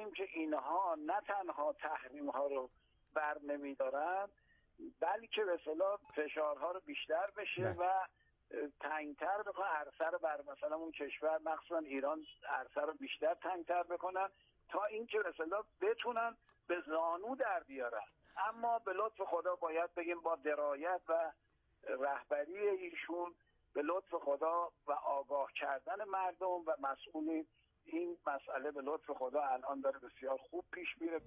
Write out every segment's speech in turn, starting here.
ببینیم که اینها نه تنها تحریم ها رو بر نمیدارن، بلکه به اصطلاح فشارها رو بیشتر بشه و تنگتر بکنن عرصه رو بر مثلا اون کشور، مخصوصا ایران، عرصه رو بیشتر تنگتر بکنن تا اینکه به اصطلاح بتونن به زانو در بیارن. اما به لطف خدا باید بگیم با درایت و رهبری ایشون، به لطف خدا و آگاه کردن مردم و مسئولین، این مسئله به لطف خدا الان داره بسیار خوب پیش میره.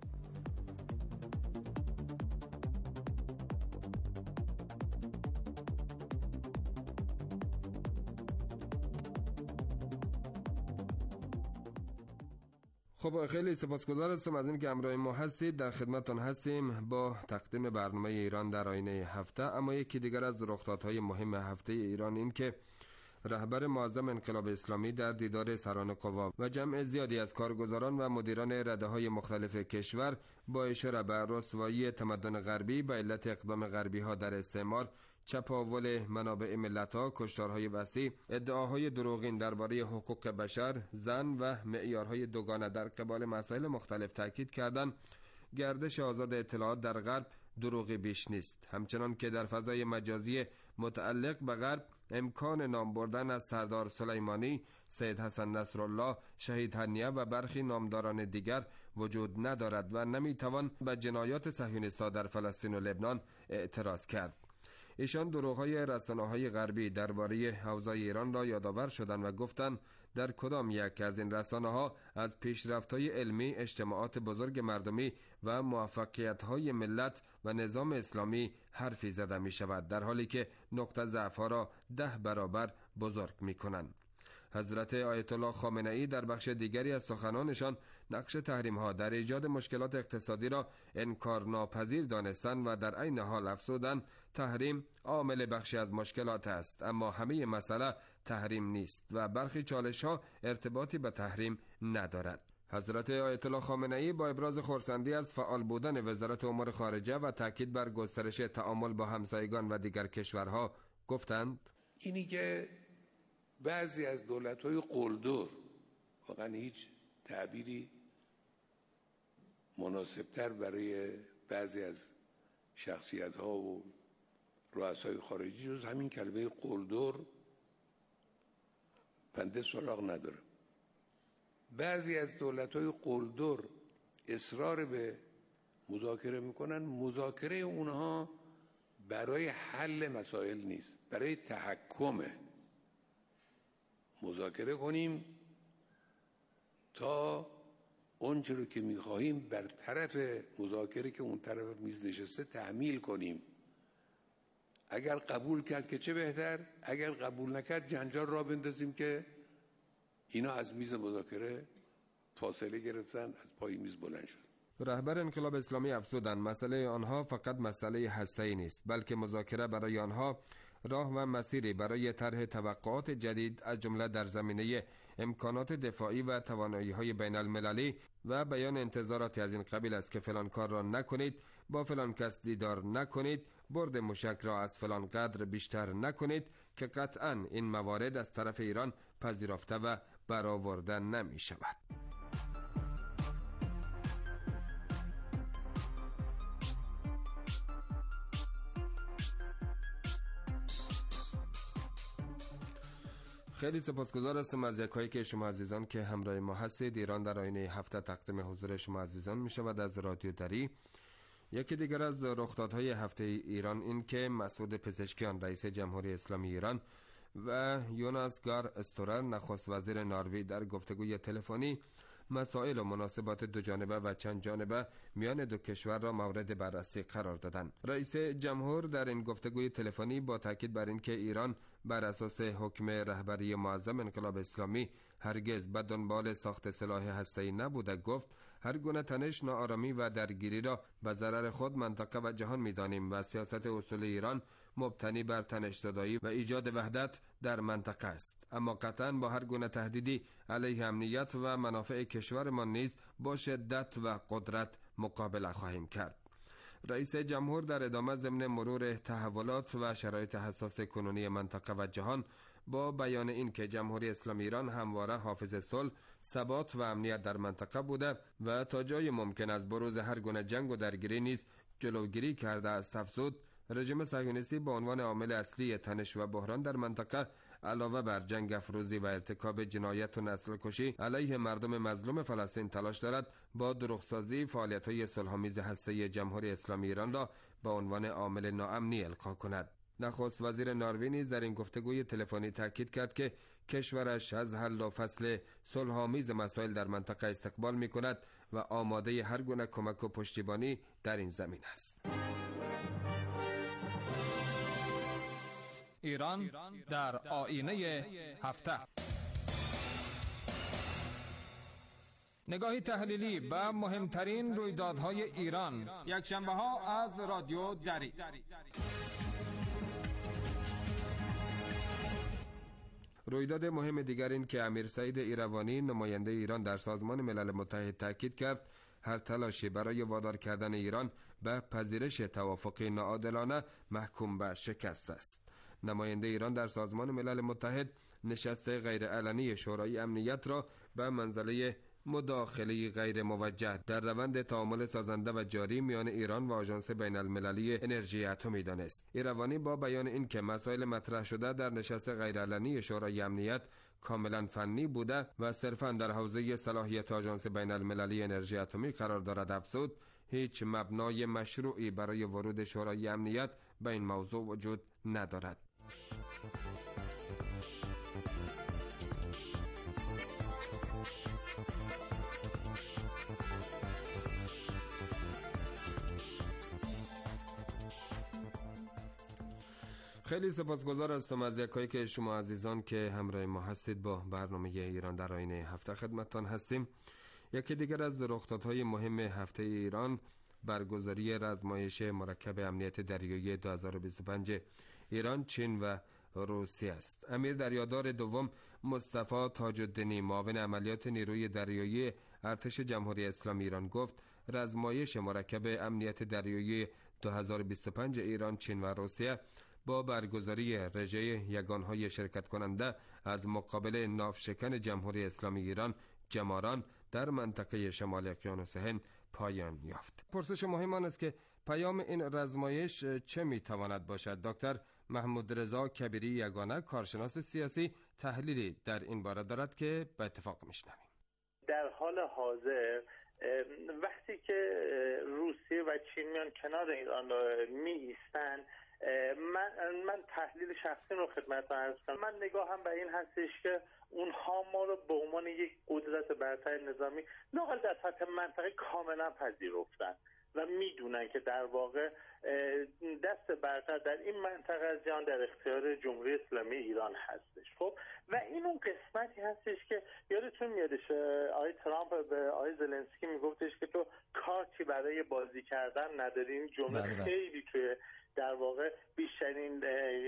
خب خیلی سپاسگزار هستم از این که همراه ما هستید. در خدمتتان هستیم با تقدیم برنامه ایران در آینه هفته. اما یکی دیگر از رخدادهای مهم هفته ایران این که رهبر معظم انقلاب اسلامی در دیدار سران قوا و جمع زیادی از کارگزاران و مدیران رده‌های مختلف کشور با اشاره به رسوایی تمدن غربی به علت اقدام غربی‌ها در استعمار، چپاول منابع ملت‌ها، کشتارهای وسیع، ادعاهای دروغین درباره حقوق بشر، زن و معیارهای دوگانه در قبال مسائل مختلف تاکید کردند گردش آزاد اطلاعات در غرب دروغی بیش نیست. همچنان که در فضای مجازی متعلق به غرب امکان نام بردن از سردار سلیمانی، سید حسن نصرالله، شهید هنیه و برخی نامداران دیگر وجود ندارد و نمیتوان به جنایات صهیونیست‌ها در فلسطین و لبنان اعتراض کرد. ایشان دروغ‌های رسانه‌های غربی درباره اوضاع ایران را یادآور شدند و گفتند در کدام یک از این رسانه‌ها از پیشرفت‌های علمی، اجتماعات بزرگ مردمی و موفقیت‌های ملت و نظام اسلامی حرفی زده می‌شود، در حالی که نقطه ضعف‌ها را 10 برابر بزرگ می‌کنند. حضرت آیت الله خامنه‌ای در بخش دیگری از سخنانشان نقش تحریم‌ها در ایجاد مشکلات اقتصادی را انکارناپذیر دانستند و در عین حال افزودند تحریم عامل بخشی از مشکلات است، اما همه مسئله تحریم نیست و برخی چالش‌ها ارتباطی به تحریم ندارد. حضرت آیت الله خامنه‌ای با ابراز خرسندی از فعال بودن وزارت امور خارجه و تاکید بر گسترش تعامل با همسایگان و دیگر کشورها گفتند: اینی که بعضی از دولت‌های قلدر، واقعا هیچ تعبیری مناسبتر برای بعضی از شخصیت‌ها و رؤسای خارجی جز همین کلمه قلدر بنده سراغ نداره. بعضی از دولت‌های قلدر اصرار به مذاکره میکنن. مذاکره اونها برای حل مسائل نیست، برای تحکمه. مذاکره کنیم تا اونچه رو که میخواهیم بر طرف مذاکره که اون طرف میز نشسته تحمیل کنیم. اگر قبول کرد که چه بهتر، اگر قبول نکرد جنجال را بندازیم که اینا از میز مذاکره فاصله گرفتن، از پای میز بلند شد. رهبر انقلاب اسلامی افزودند مسئله آنها فقط مسئله هسته‌ای نیست، بلکه مذاکره برای آنها راه و مسیری برای طرح توقعات جدید از جمله در زمینه امکانات دفاعی و توانایی‌های بین المللی و بیان انتظاراتی از این قبیل است که فلان کار را نکنید، با فلان کس دیدار نکنید، برد موشک را از فلان قدر بیشتر نکنید، که قطعاً این موارد از طرف ایران پذیرفته و برآورده نمی شود. خیلی سپاسگزار هستم از یکایی که شما عزیزان که همراه ما هستید. ایران در آینه هفته تقدیم حضور شما عزیزان می شود از رادیو دری. یکی دیگر از رخدادهای هفته ایران این که مسعود پزشکیان رئیس جمهوری اسلامی ایران و یوناس گار استورر نخست وزیر نروژ در گفتگوی تلفنی مسائل و مناسبات دو جانبه و چند جانبه میان دو کشور را مورد بررسی قرار دادند. رئیس جمهور در این گفتگوی تلفنی با تاکید بر اینکه ایران بر اساس حکم رهبری معظم انقلاب اسلامی هرگز به دنبال ساخت سلاح هسته‌ای نبوده گفت هر گونه تنش، ناآرامی و درگیری را به ضرر خود، منطقه و جهان می‌دانیم و سیاست اصول ایران مبتنی بر تنش زدایی و ایجاد وحدت در منطقه است، اما قطعاً با هر گونه تهدیدی علیه امنیت و منافع کشورمان نیز با شدت و قدرت مقابله خواهیم کرد. رئیس جمهور در ادامه ضمن مرور تحولات و شرایط حساس کنونی منطقه و جهان با بیان این که جمهوری اسلامی ایران همواره حافظ صلح، ثبات و امنیت در منطقه بوده و تا جای ممکن از بروز هر گونه جنگ و درگیری نیز جلوگیری کرده است، افزود رژیم صهیونیستی به عنوان عامل اصلی تنش و بحران در منطقه علاوه بر جنگ افروزی و ارتکاب جنایت و نسل کشی علیه مردم مظلوم فلسطین تلاش دارد با دروغسازی فعالیت‌های صلح‌آمیز هسته‌ای جمهوری اسلامی ایران را به عنوان عامل ناامنی القا کند. نخست وزیر نروژ نیز در این گفتگوی تلفنی تاکید کرد که کشورش از حل و فصل صلح‌آمیز مسائل در منطقه استقبال می‌کند و آماده هر گونه کمک و پشتیبانی در این زمین است. ایران در آینه هفته. نگاهی تحلیلی به مهمترین رویدادهای ایران، یک شنبه ها از رادیو دری. رویداد مهم دیگر این که امیر سعید ایروانی نماینده ایران در سازمان ملل متحد تاکید کرد هر تلاشی برای وادار کردن ایران به پذیرش توافقی ناعادلانه محکوم به شکست است. نماینده ایران در سازمان ملل متحد نشست غیرعلنی شورای امنیت را به منزله مداخله غیر موجه در روند تعامل سازنده و جاری میان ایران و آژانس بین المللی انرژی اتمی دانست. ایروانی با بیان این که مسائل مطرح شده در نشست غیرعلنی شورای امنیت کاملا فنی بوده و صرفاً در حوزه صلاحیت آژانس بین المللی انرژی اتمی قرار دارد، افزود هیچ مبنای مشروعی برای ورود شورای امنیت به این موضوع وجود ندارد. خیلی سپاسگزار هستم از یکایی که شما عزیزان که همراه ما هستید. با برنامه ایران در آینه هفته خدمتتان هستیم. یکی دیگر از رخدادهای مهم هفته ایران برگزاری رزمایش مرکب امنیت دریایی 2025 ایران، چین و روسیه است. امیر دریادار دوم مصطفی تاج الدینی، معاون عملیات نیروی دریایی ارتش جمهوری اسلامی ایران گفت رزمایش مرکب امنیت دریایی 2025 ایران، چین و روسیه با برگزاری رژه یگانهای شرکت کننده از مقابل ناوشکن جمهوری اسلامی ایران جماران در منطقه شمال اقیانوس هند پایان یافت. پرسش مهم آن است که پیام این رزمایش چه میتواند باشد؟ دکتر محمود رضا کبیری یگانه، کارشناس سیاسی، تحلیلی در این باره دارد که به اتفاق میشنویم. در حال حاضر وقتی که روسیه و چین میان کنار ایران می ایستن، من تحلیل شخصی رو خدمتتون عرض کنم. من نگاهم به این هستش که اونها ما رو به عنوان یک قدرت برتر نظامی لااقل در سطح منطقه کاملا پذیرفتن و میدونن که در واقع دست برتر در این منطقه از جهان در اختیار جمهوری اسلامی ایران هستش. خب و این اون قسمتی هستش که یادتون میادش آقای ترامپ به آقای زلنسکی میگفتش که تو کارتی برای بازی کردن نداری. این جمله خیلی توی در واقع بیشترین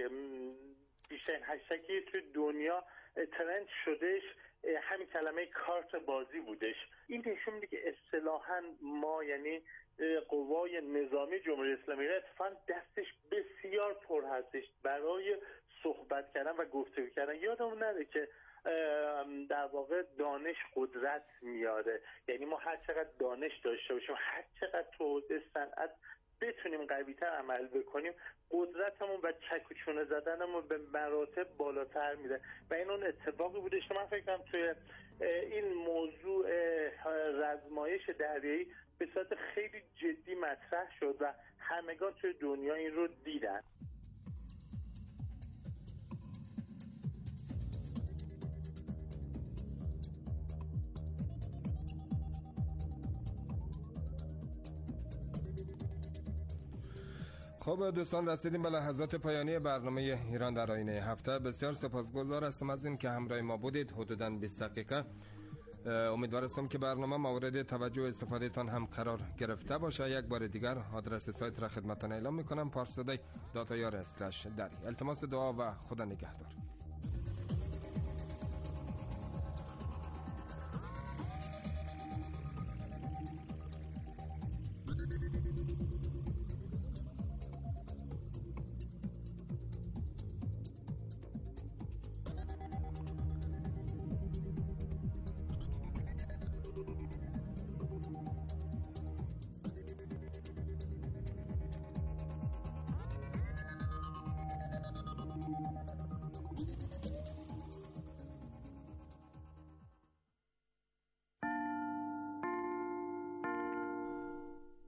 هشتگی توی دنیا ترند شدهش همین کلمه کارت بازی بودش. این نشون میده که اصطلاحاً ما یعنی قوای نظامی جمهوری اسلامی اتفاقاً دستش بسیار پر هستش برای صحبت کردن و گفتگو کردن. یادمون نره که در واقع دانش قدرت میاره، یعنی ما هر چقدر دانش داشته باشیم، هر چقدر تو حوزه صنعت بتونیم قوی‌تر عمل بکنیم، قدرتمون و چک و چونه زدنمون به مراتب بالاتر میره و این اون اتفاقی بوده که من فکر کنم توی این موضوع رزمایش دریایی به صورت خیلی جدی مطرح شد و همگان توی دنیا این رو دیدن. خب دوستان، رسیدیم به لحظات پایانی برنامه ایران در آینه هفته. بسیار سپاسگزار هستم از این که همراه ما بودید حدوداً 20 دقیقه. امیدوارم که برنامه مورد توجه و استفاده تان هم قرار گرفته باشه. یک بار دیگر آدرس سایت را خدمتتان اعلام میکنم: parstoday.ir/dari. التماس دعا و خدا نگهدار.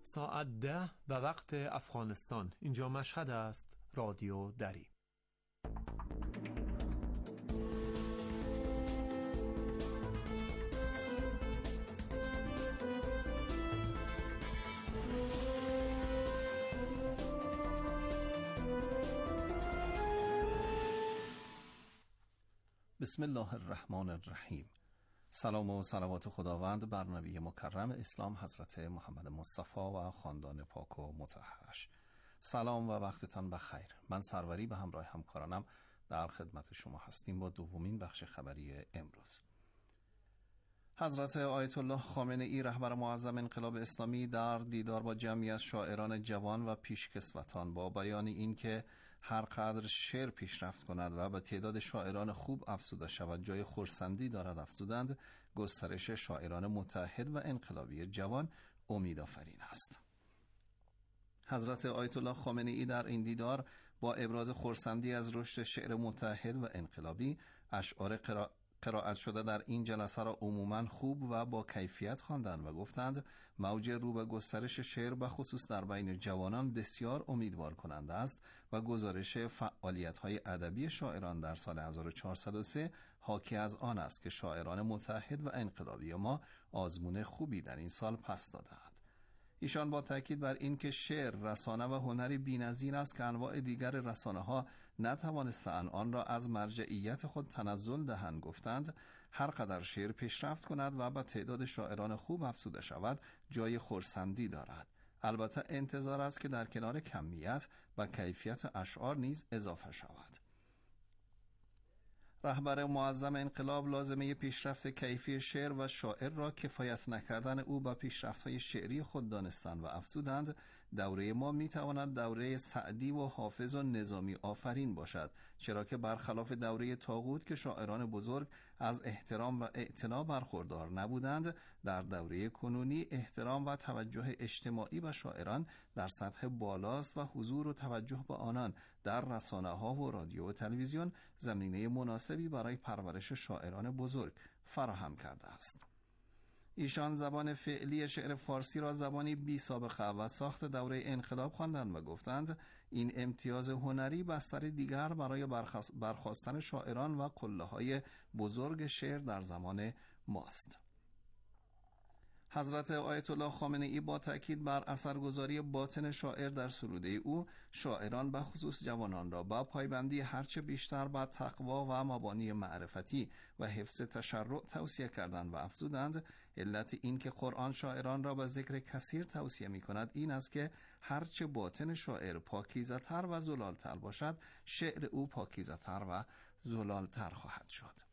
ساعت 10 و وقت افغانستان. اینجا مشهد است. رادیو دری. بسم الله الرحمن الرحیم. سلام و صلوات خداوند بر نبی مکرم اسلام حضرت محمد مصطفی و خاندان پاک و مطهرش. سلام و وقتتان بخیر. من سروری به همراه همکارانم در خدمت شما هستیم با دومین بخش خبری امروز. حضرت آیت الله خامنه ای رهبر معظم انقلاب اسلامی در دیدار با جمعی از شاعران جوان و پیشکسوتان با بیان این که هر قدر شعر پیشرفت کند و به تعداد شاعران خوب افزوده شود جای خرسندی دارد افزودند، گسترش شاعران متحد و انقلابی جوان امیدآفرین است. حضرت آیت الله خامنه ای در این دیدار با ابراز خرسندی از رشد شعر متحد و انقلابی، اشعار قرائت شده در این جلسه را عموماً خوب و با کیفیت خواندند و گفتند موج رو به گسترش شعر به خصوص در بین جوانان بسیار امیدوار کننده است و گزارش فعالیت‌های ادبی شاعران در سال 1403 حاکی از آن است که شاعران متحد و انقلابی ما آزمون خوبی در این سال پس دادند. ایشان با تاکید بر این که شعر رسانه و هنری بی‌نظیر است که انواع دیگر رسانه‌ها نتوانستند آن را از مرجعیت خود تنزل دهند، گفتند هر قدر شعر پیشرفت کند و به تعداد شاعران خوب افزوده شود جای خرسندی دارد. البته انتظار است که در کنار کمیت و کیفیت اشعار نیز اضافه شود. رهبر معظم انقلاب لازمه پیشرفت کیفی شعر و شاعر را کفایت نکردن او با پیشرفت‌های شعری خود دانستند و افزودند دوره ما میتواند دوره سعدی و حافظ و نظامی آفرین باشد، چرا که برخلاف دوره طاغوت که شاعران بزرگ از احترام و اعتنا برخوردار نبودند، در دوره کنونی احترام و توجه اجتماعی به شاعران در سطح بالاست و حضور و توجه به آنان در رسانه‌ها و رادیو و تلویزیون زمینه مناسبی برای پرورش شاعران بزرگ فراهم کرده است. ایشان زبان فعلی شعر فارسی را زبانی بی سابقه و ساخت دوره انقلاب خواندند و گفتند این امتیاز هنری بستر دیگر برای برخاستن شاعران و قله‌های بزرگ شعر در زمان ماست. حضرت آیت الله خامنه ای با تاکید بر اثرگذاری باطن شاعر در سروده او، شاعران به خصوص جوانان را با پایبندی هرچه بیشتر بر تقوا و مبانی معرفتی و حفظ تشرع توصیه کردند و افزودند علت این که قرآن شاعران را به ذکر کثیر توصیه می کند این است که هرچه باطن شاعر پاکیزه‌تر و زلالتر باشد، شعر او پاکیزه‌تر و زلالتر خواهد شد.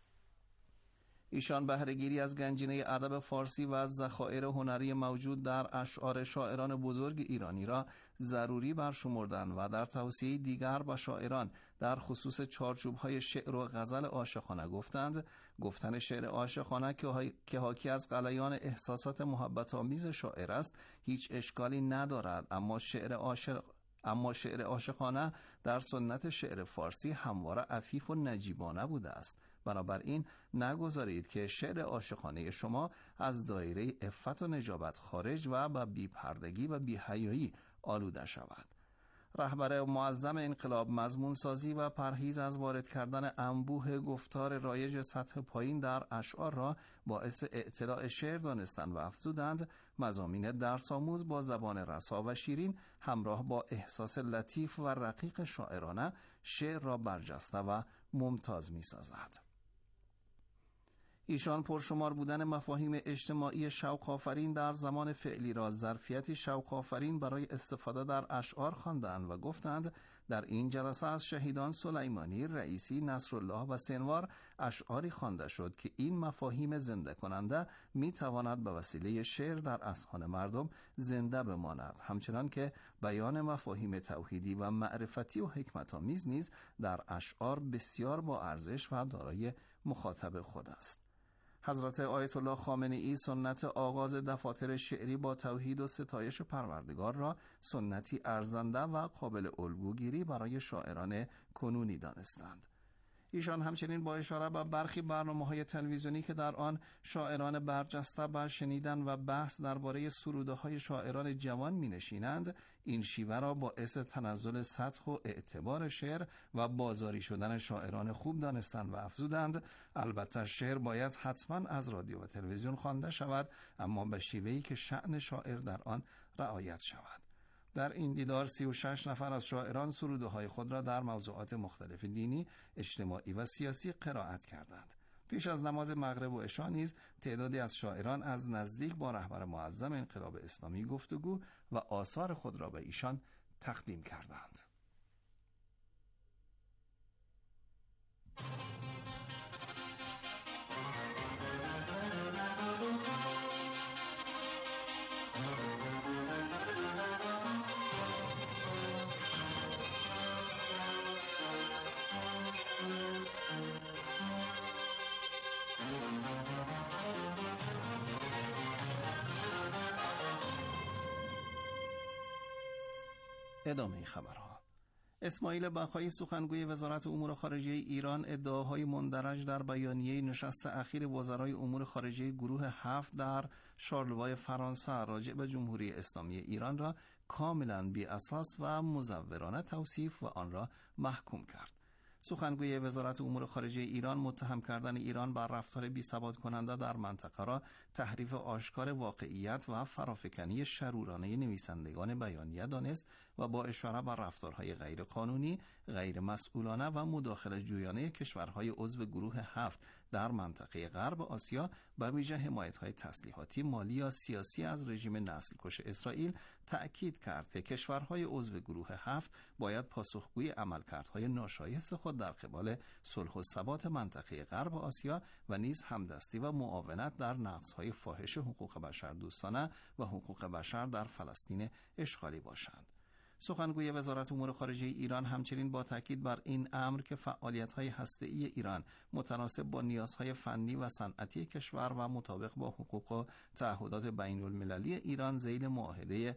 ایشان بهره‌گیری از گنجینه ادب فارسی و از ذخایر هنری موجود در اشعار شاعران بزرگ ایرانی را ضروری برشمردند و در توصیه دیگر به شاعران در خصوص چارچوب‌های شعر و غزل عاشقانه گفتند گفتن شعر عاشقانه که حاکی از غلیان احساسات محبت آمیز شاعر است هیچ اشکالی ندارد، اما شعر عاشقانه در سنت شعر فارسی همواره عفیف و نجیبانه بوده است. بنابراین نگذارید که شعر عاشقانه شما از دایره عفت و نجابت خارج و به بی‌پردگی و بی‌حیایی آلوده شود. رهبر معظم انقلاب مضمون سازی و پرهیز از وارد کردن انبوه گفتار رایج سطح پایین در اشعار را باعث اعتلاع شعر دانستند و افزودند مضامین درس آموز با زبان رسا و شیرین همراه با احساس لطیف و رقیق شاعرانه شعر را برجسته و ممتاز می سازد. ایشان پرشمار بودن مفاهیم اجتماعی شوق آفرین در زمان فعلی را ظرفیتی شوق آفرین برای استفاده در اشعار خواندند و گفتند در این جلسه از شهیدان سلیمانی، رئیسی، نصرالله و سنوار اشعاری خوانده شد که این مفاهیم زنده کننده می تواند به وسیله شعر در اذهان مردم زنده بماند، همچنان که بیان مفاهیم توحیدی و معرفتی و حکمت آمیز نیز در اشعار بسیار با ارزش و دارای مخاطب خود است. حضرت آیت الله خامنه ای سنت آغاز دفاتر شعری با توحید و ستایش پروردگار را سنتی ارزنده و قابل الگوگیری برای شاعران کنونی دانستند. ایشان همچنین با اشاره به برخی برنامه‌های تلویزیونی که در آن شاعران برجسته بر شنیدن و بحث درباره سروده‌های شاعران جوان می‌نشینند، این شیوه را باعث تنزل سطح و اعتبار شعر و بازاری شدن شاعران خوب دانستند و افزودند البته شعر باید حتما از رادیو و تلویزیون خوانده شود، اما به شیوهی که شأن شاعر در آن رعایت شود. در این دیدار 36 نفر از شاعران سروده‌های خود را در موضوعات مختلف دینی، اجتماعی و سیاسی قرائت کردند. پیش از نماز مغرب و عشا نیز تعدادی از شاعران از نزدیک با رهبر معظم انقلاب اسلامی گفتگو و آثار خود را به ایشان تقدیم کردند. ادامه خبرها. اسماعیل بقایی سخنگوی وزارت امور خارجه ایران ادعاهای مندرج در بیانیه نشست اخیر وزرای امور خارجه گروه 7 در شارلوای فرانسه راجع به جمهوری اسلامی ایران را کاملا بی اساس و مزورانه توصیف و آن را محکوم کرد. سخنگوی وزارت امور خارجه ایران متهم کردن ایران بر رفتار بی‌ثبات کننده در منطقه را تحریف آشکار واقعیت و فرافکنی شرورانه نویسندگان بیانیه دانست و با اشاره بر رفتارهای غیر قانونی، غیر مسئولانه و مداخله جویانه کشورهای عضو گروه 7 در منطقه غرب آسیا به ویژه حمایت‌های تسلیحاتی، مالی یا سیاسی از رژیم نسل‌کش اسرائیل تأکید کرد که کشورهای عضو گروه 7 باید پاسخگوی عملکردهای ناشایست خود در قبال صلح و ثبات منطقه غرب آسیا و نیز همدستی و معاونت در نقض‌های فاحش حقوق بشر دوستانه و حقوق بشر در فلسطین اشغالی باشند. سخنگوی وزارت امور خارجه ایران همچنین با تاکید بر این امر که فعالیت‌های هسته‌ای ایران متناسب با نیازهای فنی و صنعتی کشور و مطابق با حقوق و تعهدات بین‌المللی ایران ذیل معاهده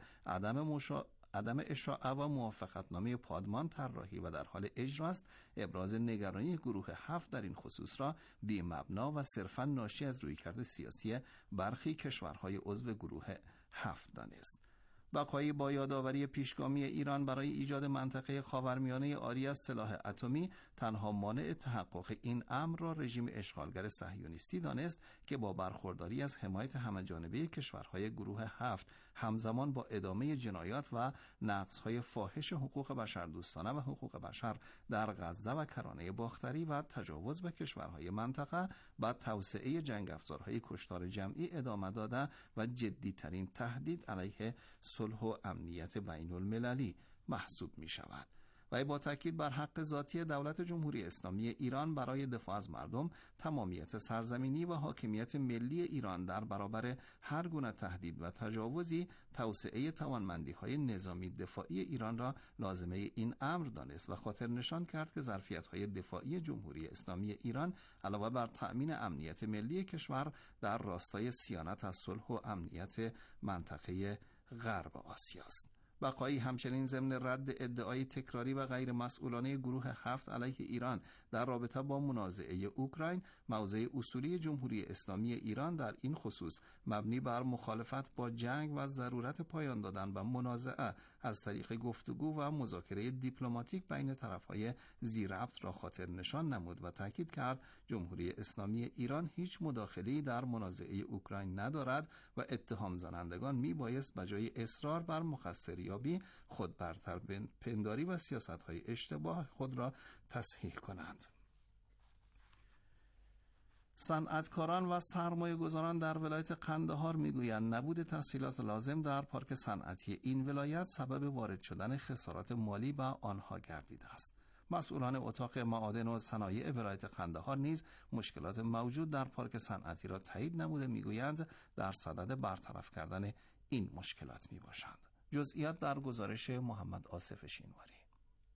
عدم اشاعه و موافقتنامه پادمان طراحی و در حال اجرا است، ابراز نگرانی گروه 7 در این خصوص را بی مبنا و صرفاً ناشی از رویکرد سیاسی برخی کشورهای عضو گروه 7 دانست. بقایی با یادآوری پیشگامی ایران برای ایجاد منطقه خاورمیانه عاری از سلاح اتمی تنها مانع تحقق این امر را رژیم اشغالگر صهیونیستی دانست که با برخورداری از حمایت همه‌جانبه کشورهای گروه 7 همزمان با ادامه جنایات و نقض‌های فاحش حقوق بشردوستانه و حقوق بشر در غزه و کرانه باختری و تجاوز به کشورهای منطقه با توسعه جنگ افزارهای کشتار جمعی ادامه داده و جدی‌ترین تهدید علیه صلح و امنیت بین المللی محسوب می شود. و با تاکید بر حق ذاتی دولت جمهوری اسلامی ایران برای دفاع از مردم، تمامیت سرزمینی و حاکمیت ملی ایران در برابر هر گونه تهدید و تجاوزی، توسعه توانمندی‌های نظامی دفاعی ایران را لازمه این امر دانست و خاطر نشان کرد که ظرفیت‌های دفاعی جمهوری اسلامی ایران علاوه بر تأمین امنیت ملی کشور در راستای صیانت از صلح و امنیت منطقه غرب آسیا است. بقایی همچنین ضمن رد ادعای تکراری و غیر مسئولانه گروه 7 علیه ایران در رابطه با منازعه اوکراین، موضع اصولی جمهوری اسلامی ایران در این خصوص مبنی بر مخالفت با جنگ و ضرورت پایان دادن و منازعه از طریق گفتگو و مذاکره دیپلماتیک بین طرفهای ذی‌ربط را خاطر نشان نمود و تاکید کرد جمهوری اسلامی ایران هیچ مداخله‌ای در منازعه اوکراین ندارد و اتهام زنندگان میبایست بجای اصرار بر مقصریابی خود برتر پنداری و سیاست‌های اشتباه خود را تصحیح کنند. صنعتکاران و سرمایه‌گذاران در ولایت قندهار میگویند نبود تسهیلات لازم در پارک صنعتی این ولایت سبب وارد شدن خسارات مالی به آنها گردیده است. مسئولان اتاق معادن و صنایع ولایت قندهار نیز مشکلات موجود در پارک صنعتی را تایید نموده میگویند در صدد برطرف کردن این مشکلات میباشند. جزئیات در گزارش محمد آصف شینواری.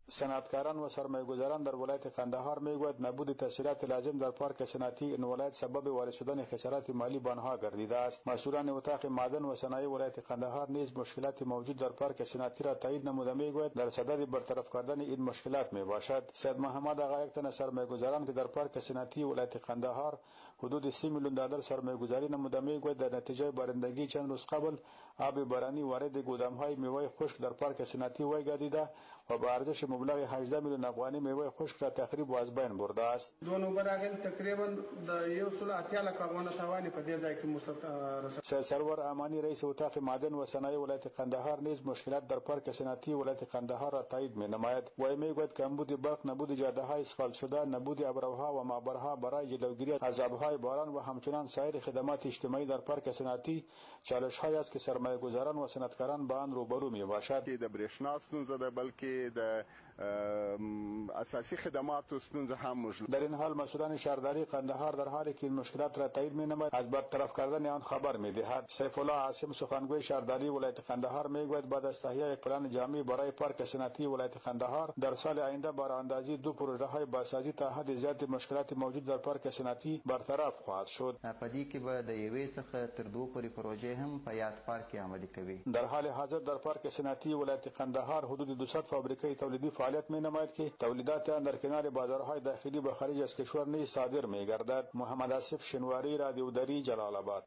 صنعتکاران و سرمایه‌گذاران در ولایت قندهار میگوید نبود تسهیلات لازم در پارک صنعتی این ولایت سبب وارد شدن خسارات مالی به آنها گردیده است. مسئولان اتاق معدن و صنایع ولایت قندهار نیز مشکلات موجود در پارک صنعتی را تایید نموده میگوید در صدد برطرف کردن این مشکلات میباشد. سید محمد آقا یک تن سرمایه‌گذاران که در پارک صنعتی ولایت قندهار حدود 30 میلیون دلار سرمایه‌گذاری نموده میگوید در نتیجه بارندگی چند روز قبل آب بارانی وارد گودام‌های میوه خشک در پارک صنعتی وی گردیده و با ارزش مبلغ 18 میلیون افغانی میوه خشک را تخریب و از بین برده است. دو نوبر اغل تقریبا د 180 لک افغان توانی په دې ځای کې مستقر. سید سرور امانی رئیس اتاق معدن و صنایع ولایت قندهار نیز مشکلات در پارک صنعتی ولایت قندهار را تایید می‌نماید. وی میگوید کمبود برق، نبود جاده‌های اسفالت شده، نبود ابروها و معبرها برای جلوگیری از آب‌های باران و همچنین سایر خدمات اجتماعی در پارک صنعتی چالش‌هایی است که سرمایه‌گذاران و صنعتکاران با آن روبرو می‌باشد. د برېښنا ستونزه ده بلکې د اساسی خدمات ستونزه هم موجود. در این حال مسئولان شهرداری قندهار در حالی که این مشکلات را تایید می‌نماید از برطرف کردن آن خبر می‌دهد. سیف الله عاصم سخنگوی شهرداری ولایت قندهار میگوید بعد از تهیه یک پلان جامع برای پارک صنعتی ولایت قندهار در سال آینده با راهاندازی دو پروژه‌های بازسازی تا حد زیادی مشکلات موجود در پارک صنعتی برطرف خواهد شد. پدې کې به د یوې څخه تر دوه پورې پروژې هم په یاد پارک عملي کوي. در حال حاضر در پارک صنعتی ولایت قندهار حدود 200 فابریکه تولیدی فعالیت می‌نماید که تولیدات آن در کنار بازارهای داخلی به خارج از کشور نیز صادر می‌گردد. محمد آصف شنواری، رادیو دری، جلال آباد.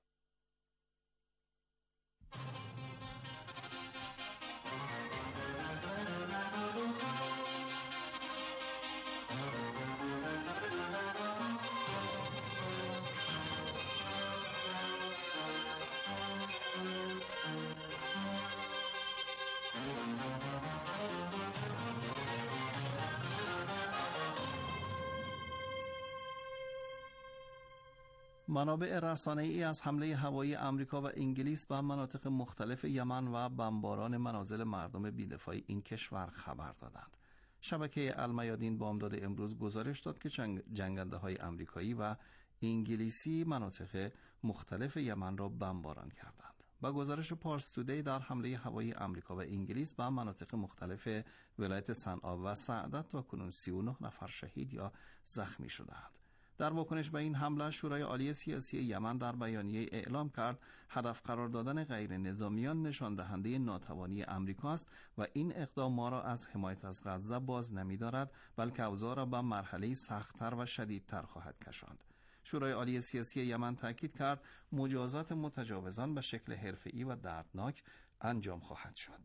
منابع رسانه‌ای از حمله هوایی آمریکا و انگلیس به مناطق مختلف یمن و بمباران منازل مردم بی‌دفاع این کشور خبر دادند. شبکه المیادین بامداد امروز گزارش داد که جنگنده‌های آمریکایی و انگلیسی مناطق مختلف یمن را بمباران کردند. با گزارش پارس تودی در حمله هوایی آمریکا و انگلیس به مناطق مختلف ولایت صنعا و سعدت تاکنون 39 نفر شهید یا زخمی شدند. در واکنش به این حمله شورای عالی سیاسی یمن در بیانیه اعلام کرد هدف قرار دادن غیر نظامیان نشان دهنده ناتوانی آمریکا است و این اقدام ما را از حمایت از غزه باز نمی‌دارد بلکه اوضاع را به مرحله سخت‌تر و شدیدتر خواهد کشاند. شورای عالی سیاسی یمن تاکید کرد مجازات متجاوزان به شکل حرفه‌ای و دردناک انجام خواهد شد.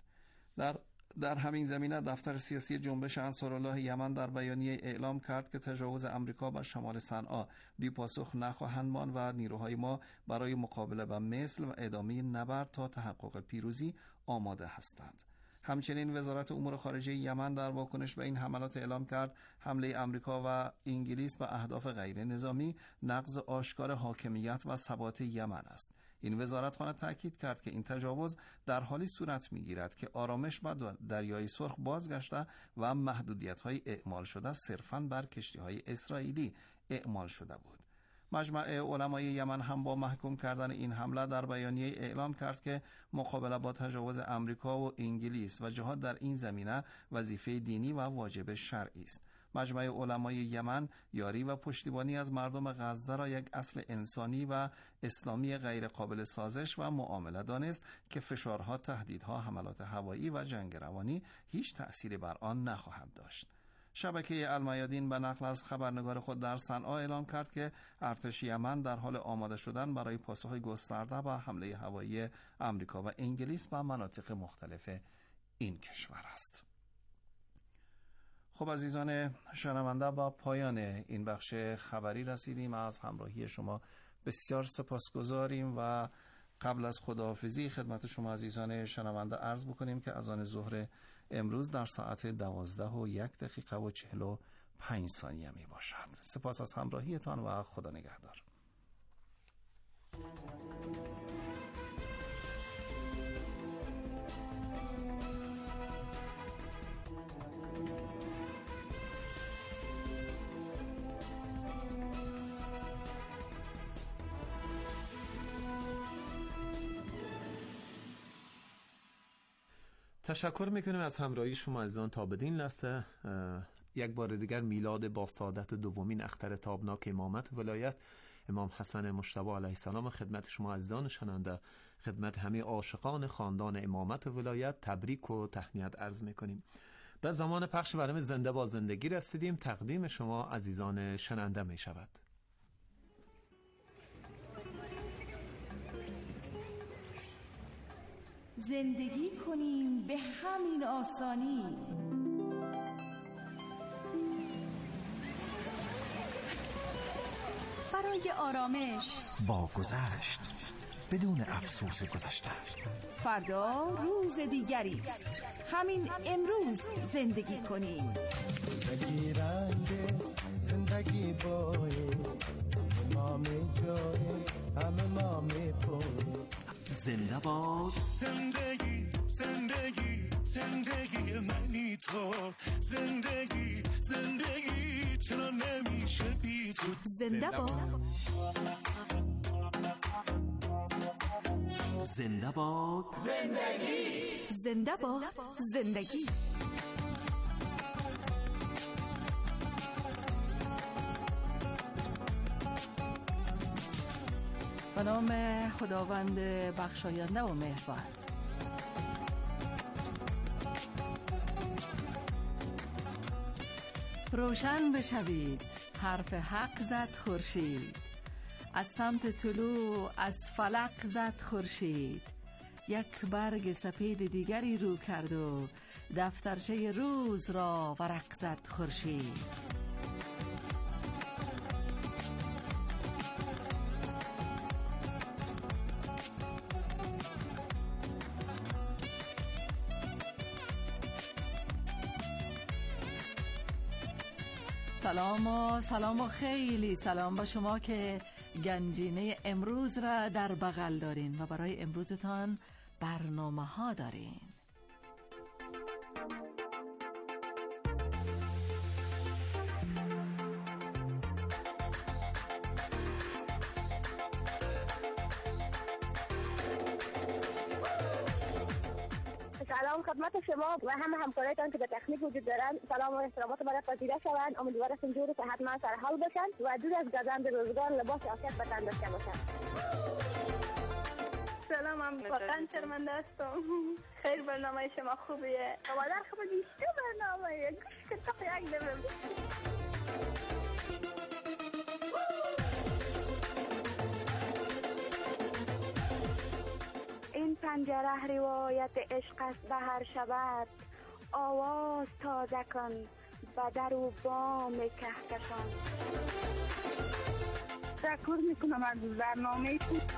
در همین زمینه دفتر سیاسی جنبش انصارالله یمن در بیانیه اعلام کرد که تجاوز آمریکا بر شمال صنعا بی پاسخ نخواهند ماند و نیروهای ما برای مقابله با مثل و ادامه نبرد تا تحقق پیروزی آماده هستند. همچنین وزارت امور خارجه یمن در واکنش به این حملات اعلام کرد حمله آمریکا و انگلیس به اهداف غیر نظامی نقض آشکار حاکمیت و ثبات یمن است. این وزارتخانه تاکید کرد که این تجاوز در حالی صورت می‌گیرد که آرامش به دریای سرخ بازگشته و محدودیت‌های اعمال شده صرفاً بر کشتی‌های اسرائیلی اعمال شده بود. مجمع علمای یمن هم با محکوم کردن این حمله در بیانیه اعلام کرد که مقابله با تجاوز آمریکا و انگلیس و جهاد در این زمینه وظیفه دینی و واجب شرعی است. مجمع علمای یمن یاری و پشتیبانی از مردم غزه را یک اصل انسانی و اسلامی غیر قابل سازش و معامله دانست که فشارها، تهدیدها، حملات هوایی و جنگ روانی هیچ تأثیری بر آن نخواهد داشت. شبکه المیادین به نقل از خبرنگار خود در صنعا اعلام کرد که ارتش یمن در حال آماده شدن برای پاسخ گسترده به حمله هوایی آمریکا و انگلیس به مناطق مختلف این کشور است. خب عزیزان شنونده، با پایان این بخش خبری رسیدیم. از همراهی شما بسیار سپاسگزاریم و قبل از خداحافظی خدمت شما عزیزان شنونده عرض بکنیم که اذان ظهر امروز در ساعت 12:01:45 می باشد. سپاس از همراهیتان و خدا نگهدار. تشکر میکنیم از همراهی شما عزیزان. تا بدین لحظه یک بار دیگر میلاد با سعادت دومین اختر تابناک امامت ولایت امام حسن مجتبی علیه السلام خدمت شما عزیزان شنونده، خدمت همه عاشقان خاندان امامت ولایت تبریک و تهنیت عرض میکنیم. به زمان پخش برنامه زنده با زندگی رسیدیم. تقدیم شما عزیزان شنونده می شود. زندگی کنیم به همین آسانی، برای آرامش با گذشت بدون افسوس گذشته. فردا روز دیگری است، همین امروز زندگی کنیم. زندگی رنگ است، زندگی بایست، امام جای همه ما میپویم. زنده باد زندگی، زندگی، زندگی منی تو. زندگی، زندگی چرا نمیشه بی تو. زنده باد، زنده باد زندگی، زنده باد زندگی. به نام خداوند بخشاینده و مهربان. روشن بشوید، حرف حق زد خورشید، از سمت طلوع از فلک زد خورشید. یک برگ سپید دیگری رو کرد و دفترچه روز را ورق زد خورشید. سلام و خیلی سلام با شما که گنجینه امروز را در بغل دارین و برای امروزتان برنامه ها دارین. سلام خدمت شما و همه همکارایتان که به تکنیک وجود دارند. سلام و احترامات برای پذیرا شوند. امیدوارم جوری که حتما سر حال باشند و دور از گزند روزگار لباس عافیت به تن داشته باشند. سلام، من واقعا شرمنده هستم. خیلی برنامه شما خوبیه. مادر خب بیشتر برنامه گوش که تا یک دفعه این پنجره روایت عشق است به هر شبت، آواز تازه کن به در و بام کهکشان. تشکر میکنم از برنامه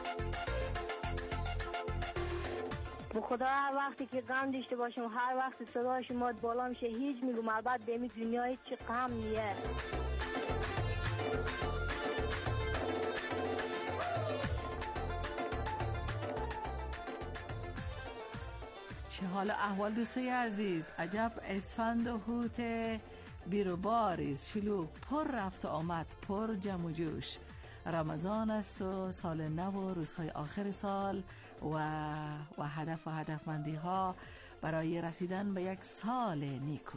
به خدا هر وقتی که غم داشته باشیم، هر وقت صدای شما بالا میشه، هیچ میگم البته به این دنیا هیچ غم نیه. چه حال احوال دوستای عزیز؟ عجب اسفند و هوت بیرو باریز، شلوغ، پر رفت و آمد، پر جمع و جوش. رمضان است و سال نو و روزهای آخر سال و هدفمندی ها برای رسیدن به یک سال نیکو.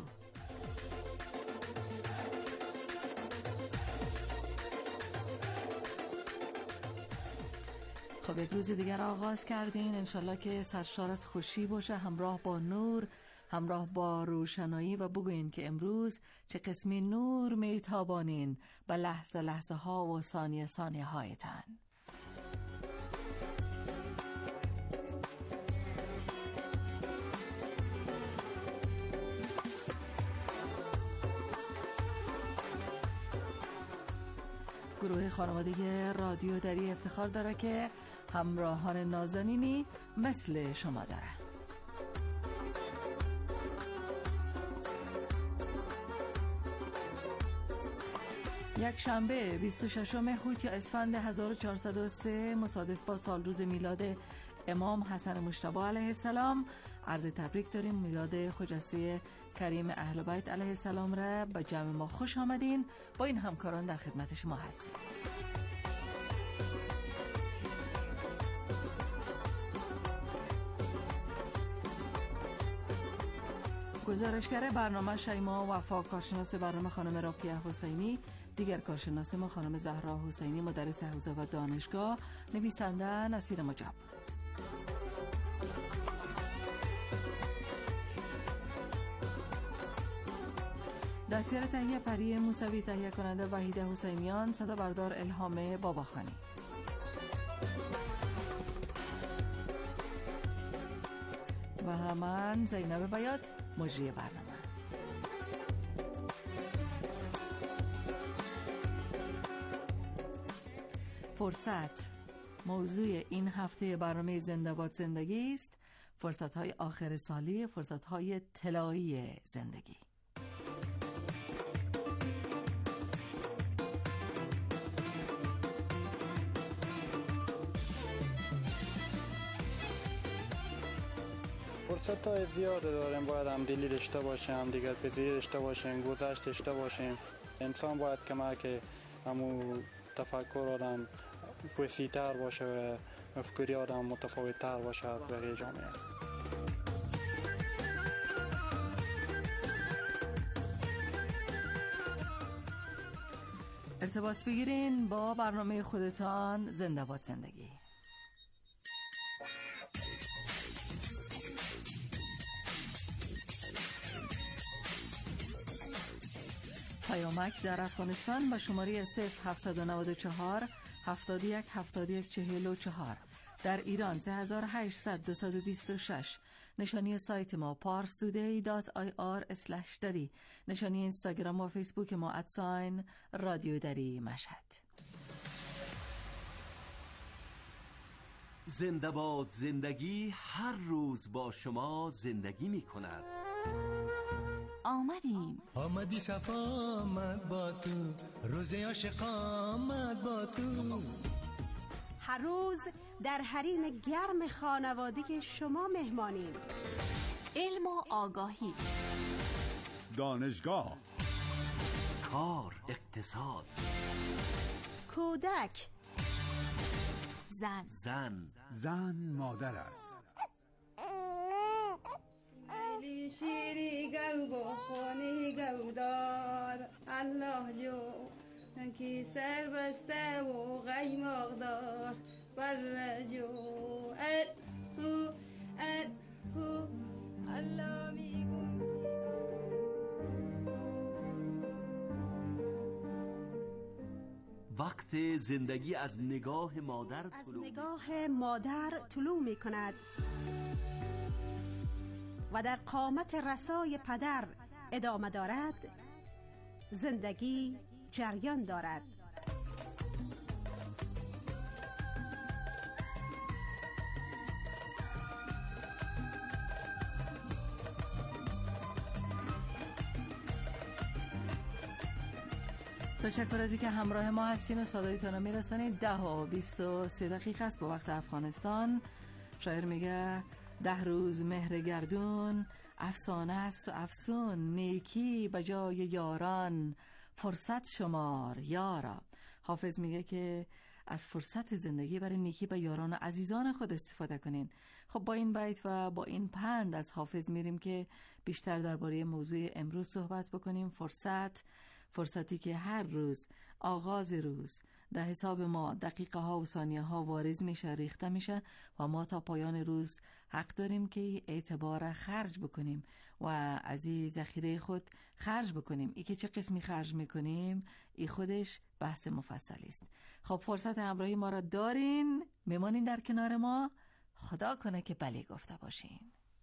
خب یک روز دیگر آغاز کردین، انشالله که سرشار از خوشی باشه، همراه با نور، همراه با روشنایی، و بگوین که امروز چه قسمی نور میتابانین به لحظه لحظه ها و ثانیه ثانیه هایتان. گروه خانواده رادیو دری افتخار داره که همراهان نازنینی مثل شما داره. یک شنبه 26 هوت یا اسفند 1403 مصادف با سالروز میلاد امام حسن مجتبی علیه السلام، عرض تبریک داریم. میلاد خجسته کریم اهل بیت علیه السلام را به جمع ما خوش آمدین. با این همکاران در خدمت شما هستیم. گزارشگر برنامه شیما وفا، کارشناس برنامه خانم راقیه حسینی، دیگر کارشناس ما خانم زهرا حسینی، مدرس حوزه و دانشگاه، نویسنده نصیر مجاب. دستیار تهیه پری موسوی، تهیه کننده وحیده حسینیان، صدا بردار الهام باباخانی. و من زینب بیات، مجری برنامه. فرصت موضوع این هفته برنامه زنده باد زندگی است. فرصت‌های آخر سالی، فرصت‌های طلایی زندگی. فرصت‌های زیاد داریم، باید همدلی داشته باشیم، دیگر پذیری داشته باشیم، گذشت داشته باشیم. انسان باید کمک همون تفکر آدم وسیع‌تر باشه و افکاری آدم متفاوت‌تر باشه برای جامعه. ارتباط بگیرین با برنامه خودتان زنده باد زندگی. پیامک در افغانستان با شماره 0794 71 71 44. در ایران 3800 226. نشانی سایت ما parstoday.ir/dari. نشانی اینستاگرام و فیسبوک ما @رادیو دری مشهد. زنده باد زندگی هر روز با شما زندگی می کند. آمدی صفا آمد با تو، روز عاشق آمد با تو. هر روز در حریم گرم خانوادگی شما مهمانیم. علم و آگاهی، دانشگاه، کار، اقتصاد، کودک، زن مادر است. شیری گو بخونی گو دار الله جو کی سر بسته و غیماغ دار بر جو هو الله میگون. وقت زندگی از نگاه مادر طلوع می کند و در قامت رسای پدر ادامه دارد. زندگی جریان دارد. تشکر از اینکه همراه ما هستین و صدایتان رو میرسانید. 10:23 دقیقه است با وقت افغانستان. شاعر میگه 10 روز مهر گردون، افسانه است و افسون، نیکی به جای یاران، فرصت شمار یارا. حافظ میگه که از فرصت زندگی برای نیکی به یاران و عزیزان خود استفاده کنین. خب با این بیت و با این پند از حافظ میریم که بیشتر درباره موضوع امروز صحبت بکنیم. فرصتی که هر روز آغاز روز در حساب ما دقیقه ها و ثانیه ها واریز میشه، ریخته میشه و ما تا پایان روز حق داریم که اعتبار خرج بکنیم و از این ذخیره خود خرج بکنیم. ای که چه قسمی خرج میکنیم ای خودش بحث مفصلی است. خب فرصت همراهی ما را دارین، میمانین در کنار ما. خدا کنه که بله گفته باشین.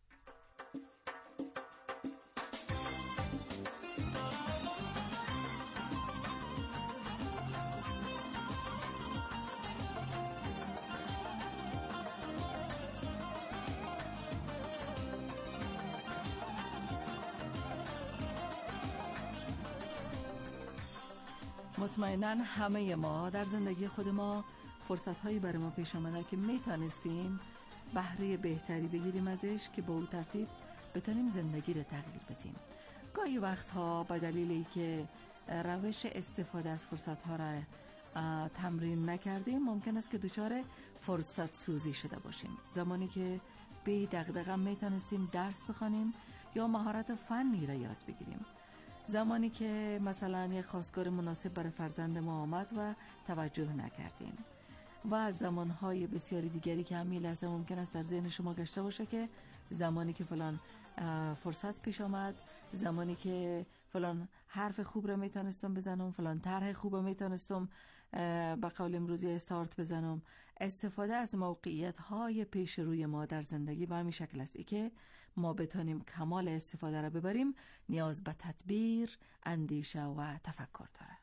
مطمئناً همه ما در زندگی خود ما فرصت‌هایی برای ما پیش آمده که میتونستیم بهره بهتری بگیریم ازش که با اون ترتیب بتونیم زندگی رو تغییر بدیم. گاهی وقتها به دلیلی که روش استفاده از فرصت‌ها را تمرین نکردیم ممکن است که دچار فرصت سوزی شده باشیم. زمانی که به دغدغه میتونستیم درس بخوانیم یا مهارت فنی را یاد بگیریم. زمانی که مثلا یک خواستگار مناسب برای فرزند ما آمد و توجه نکردیم، و زمانهای بسیاری دیگری که همین لحظه ممکن است در ذهن شما گشته باشه که زمانی که فلان فرصت پیش آمد، زمانی که فلان حرف خوب را میتونستم بزنم، فلان طرح خوب را میتونستم به قول امروزی استارت بزنم. استفاده از موقعیت های پیش روی ما در زندگی به همین شکل است که ما بتونیم کمال استفاده را ببریم، نیاز به تدبیر، اندیشه و تفکر داره.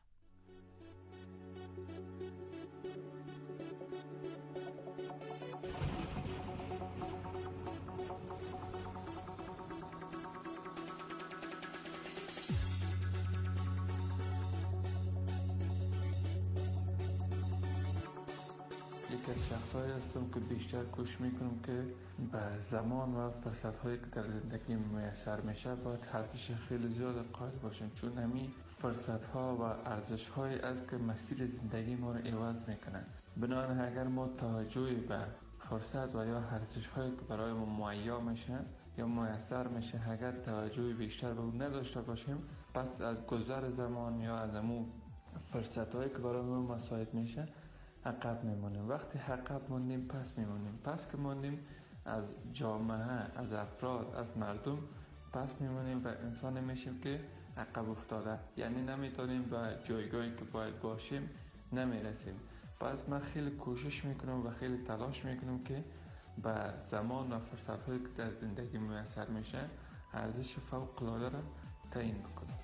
یکی از شخصایی هستم که بیشتر کوشش میکنم که به زمان و فرصت هایی که در زندگی میسر میشه باید ارزش خیلی زیاد قائل باشیم، چون همین فرصت ها و ارزش هایی است که مسیر زندگی ما رو عوض میکنن. بنابراین اگر ما توجهی به فرصت و یا ارزش هایی که برای ما مهیا میشه یا میسر میشه، اگر توجهی بیشتر به اون نداشته باشیم، پس از گذر زمان یا از امون فرصت هایی که برای ما مساعد میشه عقب میمونیم. وقتی عقب موندیم پس میمونیم، پس که موندیم از جامعه، از افراد، از مردم پس میمونیم و انسان میشیم که عقب افتاده، یعنی نمیتونیم به جایگاهی که باید باشیم نمیرسیم. پس من خیلی کوشش میکنم و خیلی تلاش میکنم که به زمان و فرصت هایی که در زندگی میسر میشه ارزش فوق العاده را تعیین بکنم.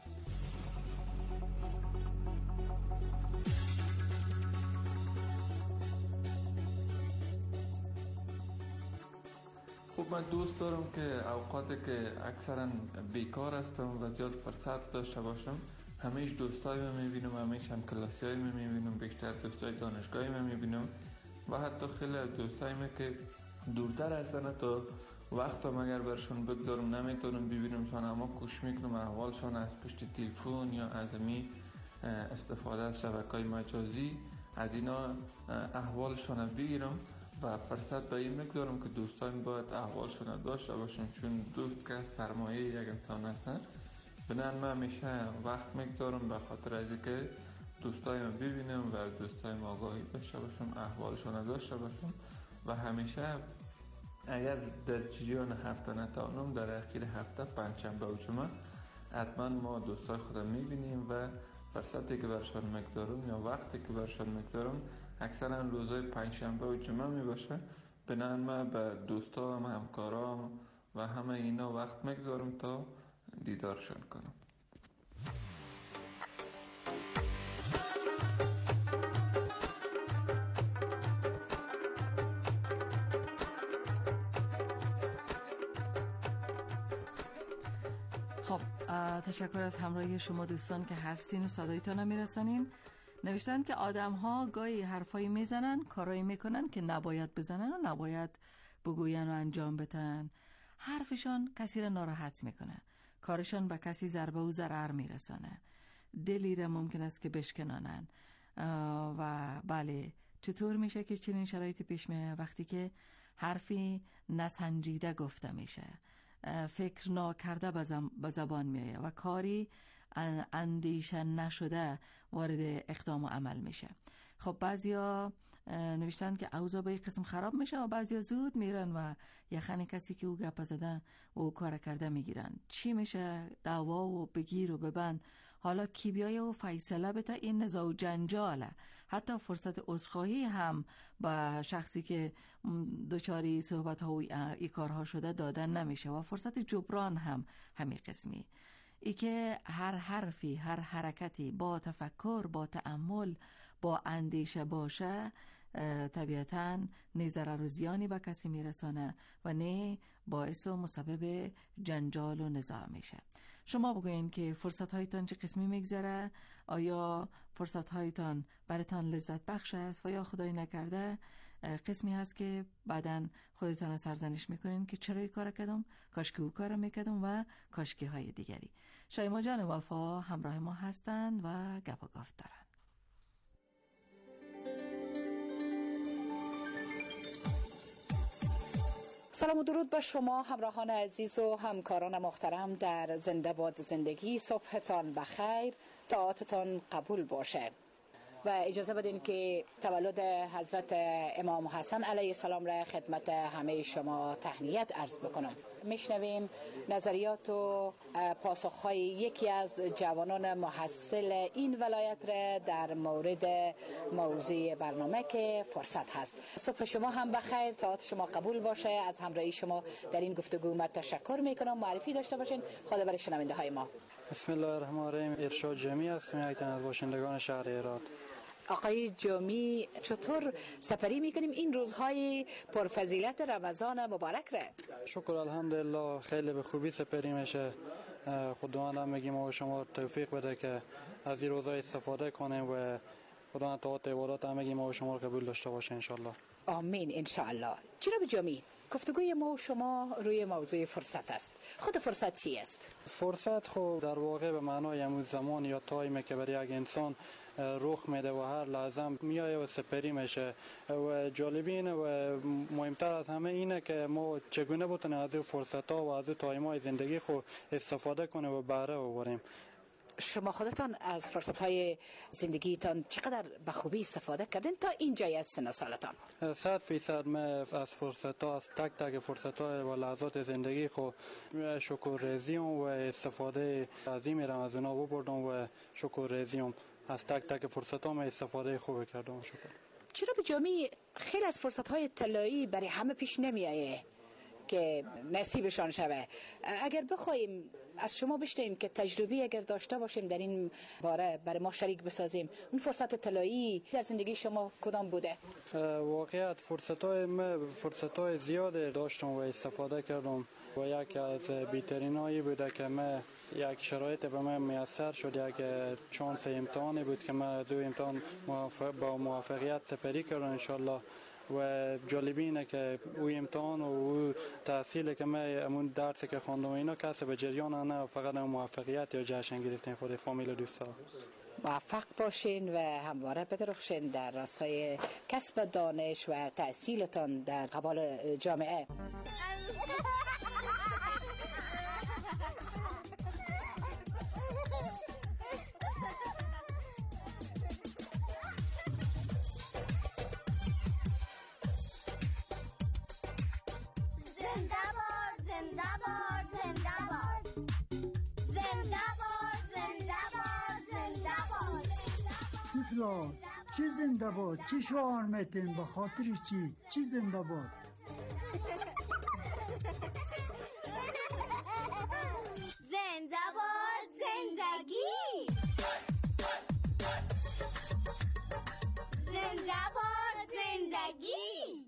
خب من دوست دارم که اوقاتی که اکثرا بیکار هستم و زیاد فرصت داشته باشم، همیشه دوستای من میبینم، همیشه هم کلاسیای من میبینم، بیشتر دوستای دانشگاهی من میبینم و حتی خیلی دوستای من که دورتر هستن تا وقتم اگر برشون بگذارم نمیتونم ببینمشان، اما کوشش میکنم احوالشان از پشت تلفن یا از می استفاده از شبکه‌های مجازی از اینا احوالشان بگیرم و فرصت به این میگذارم که دوستان باید احوالشون داشته باشن، چون دوست که سرمایه یک انسان هستن. بنابراین من همیشه وقت میگذارم به خاطر از اینکه دوستایم ببینم و دوستایم آگاهی داشته باشم، احوالشون داشته باشم و همیشه اگر در جریان هفته نتوانم در اخیر هفته پنجشنبه و جمعه حتما ما دوستای خودم میبینیم و فرصتی که برشان میگذارم یا وقتی که برشان میگذارم اکثرا روزهای پنجشنبه و جمعه میباشه. بنابراین من به دوستام، همکارام و همه اینا وقت میگذارم تا دیدارشان کنم. خب تشکر از همراهی شما دوستان که هستین و صدایتان میرسانین. نوشتن که آدم ها گاهی حرفایی میزنن، کارایی میکنن که نباید بزنن و نباید بگوین و انجام بدن. حرفشان کسی را ناراحت میکنه، کارشان به کسی ضربه و ضرر میرسانه، دلی را ممکن است که بشکنانن. و بله، چطور میشه که چنین شرایطی پیش میاد؟ وقتی که حرفی نسنجیده گفته میشه، فکر ناکرده به زبان میایه و کاری اندیشه نشده وارد اقدام و عمل میشه. خب بعضیا نوشتن که اوضاع به یک قسم خراب میشه و بعضیا زود میرن و یخن کسی که او گپ زده و او کار کرده میگیرن. چی میشه؟ دعوا و بگیر و ببند. حالا کی بیایه و فیصله بده؟ این نزاع و جنجاله. حتی فرصت عذرخواهی هم با شخصی که دچاری صحبت ها و ای کارها شده دادن نمیشه و فرصت جبران هم همین قسمی. ای که هر حرفی، هر حرکتی با تفکر، با تأمل، با اندیشه باشه، طبیعتاً نه ضرر و زیانی به کسی میرسانه و نه باعث و مسبب جنجال و نزاع میشه. شما بگوین که فرصت هایتان چه قسمی میگذره؟ آیا فرصت هایتان براتان لذت بخش است و یا خدای نکرده قسمی هست که بعداً خودتان سرزنش میکنین که چرا این کار کردم، کاش که او کار میکردم و کاشکی های دیگری. شایما جان وفا همراه ما هستند و گپ و گفت دارن. سلام و درود به شما همراهان عزیز و همکاران محترم در زنده باد زندگی. صبحتان بخیر، طاعتتان قبول باشه و اجازه بدین که تولد حضرت امام حسن علیه السلام را خدمت همه شما تهنیت عرض بکنم. میشنویم نظریات و پاسخهای یکی از جوانان محصل این ولایت را در مورد موضوع برنامه که فرصت هست. صبح شما هم بخیر، طاعت شما قبول باشه. از همراهی شما در این گفتگو من تشکر میکنم. معرفی داشته باشین. خدا برای شنونده های ما. بسم الله الرحمن الرحیم. ارشاد جمی هستم، یک تن از باشندگان شهر هرات. آقای جمی، چطور سپری میکنیم این روزهای پرفضیلت رمضان مبارک را؟ شکر الحمدلله خیلی به خوبی سپری میشه. خداوند هم میگیم و شما توفیق بده که از این روزها استفاده کنیم و خداوند طاعت عبادات هم میگیم و شما قبول داشته باشه انشالله. آمین انشالله. جناب جمی، گفتگوی ما و شما روی موضوع فرصت است. خود فرصت چی است؟ فرصت خود در واقع به معنای همون زمان یا تایمی که برای یک انسان رخ میده و هر لحظه میایه و سپری میشه و جالبین و مهمتر از همه اینه که ما چگونه بتونیم از این فرصت ها و از این تایم‌های زندگی خود استفاده کنیم و بهره ببریم. شما خودتان از فرصت های زندگیتان چقدر به خوبی استفاده کردین تا اینجای از سن و سالتان؟ 100% من از فرصت ها، از تک تک فرصت ها و لحظات زندگی خود شکر ریزیم و استفاده عظیمی را از اونا ببردم و شکر ریزیم. از تک تک فرصت ها من استفاده خوب کردم. شکر. چرا به جامی خیلی از فرصت های طلایی برای همه پیش نمیایه که نصیبشان شوه؟ اگر بخوایم از شما بشنویم که تجربی اگر داشته باشیم در این باره برای ما شریک بسازیم، اون فرصت طلایی در زندگی شما کدام بوده؟ واقعیت فرصت های زیاد داشتم و استفاده کردم و یکی از بهترین هایی بوده که من یک شرایط به من میسر شد، یک چانس امتحانی بود که من از او امتحان با موفقیت سپری کردم انشالله. و جالبی اینه که او امتحان و او تحصیل که من امون درسی که خواندم اینا کسی به جریان نه، فقط موفقیت یا جشن گرفتن خود فامیل و دوستا. موفق باشین و همواره بدرخشین در راستای کسب دانش و تحصیلتان در قبال جامعه. چی زنده باد؟ چی شعار میتین؟ به خاطر چی زنده باد؟ زنده باد زندگی، زنده باد زندگی،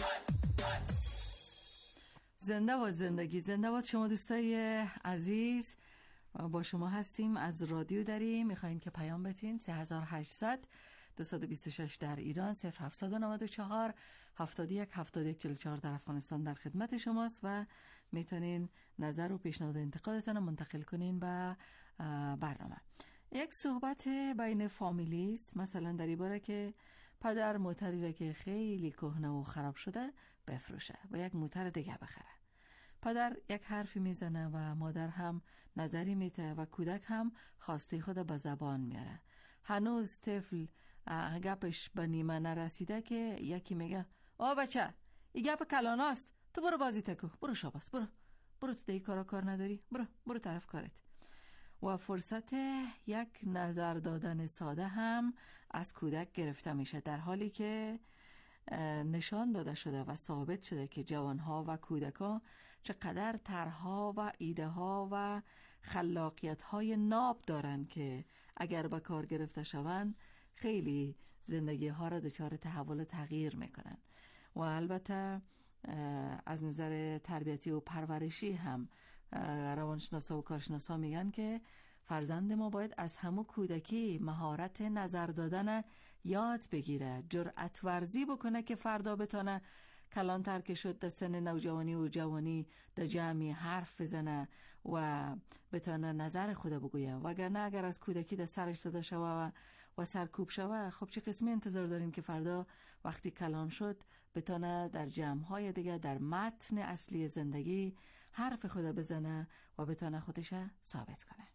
زنده باد زندگی. زنده باد شما دوستای عزیز، با شما هستیم. از رادیو داریم، میخواین که پیام بتین 3800 226 در ایران، 0794 71 71 44 در افغانستان در خدمت شماست و میتونین نظر و پیشنهاد و انتقادتان رو منتقل کنین به برنامه. یک صحبت بین فامیلی است، مثلا در این باره که پدر موتری را که خیلی کهنه و خراب شده بفروشه و یک موتر دیگه بخره. پدر یک حرفی میزنه و مادر هم نظری میته و کودک هم خواسته خود به زبان میاره. هنوز طفل گپش به نیمه نرسیده که یکی میگه بچه این گپ کلاناست، تو برو بازی تکو، برو شاباس، برو تو دی کار نداری، برو طرف کارت. و فرصت یک نظر دادن ساده هم از کودک گرفته میشه، در حالی که نشان داده شده و ثابت شده که جوانها و کودکان چقدر طرح‌ها و ایده‌ها و خلاقیت‌های ناب دارن که اگر به کار گرفته شوند خیلی زندگی ها را دچار تحول و تغییر میکنن. و البته از نظر تربیتی و پرورشی هم روانشناسا و کارشناسا میگن که فرزند ما باید از همون کودکی مهارت نظر دادن یاد بگیره، جرأت ورزی بکنه که فردا بتونه کلانتر که شد در سن نوجوانی و جوانی در جمعی حرف بزنه و بتونه نظر خود بگویه. وگرنه اگر از کودکی در سرش زده شوه و سرکوب شوه، خب چه قسمی انتظار داریم که فردا وقتی کلان شد بتانه در جمع‌های دیگه در متن اصلی زندگی حرف خدا بزنه و بتانه خودش ثابت کنه.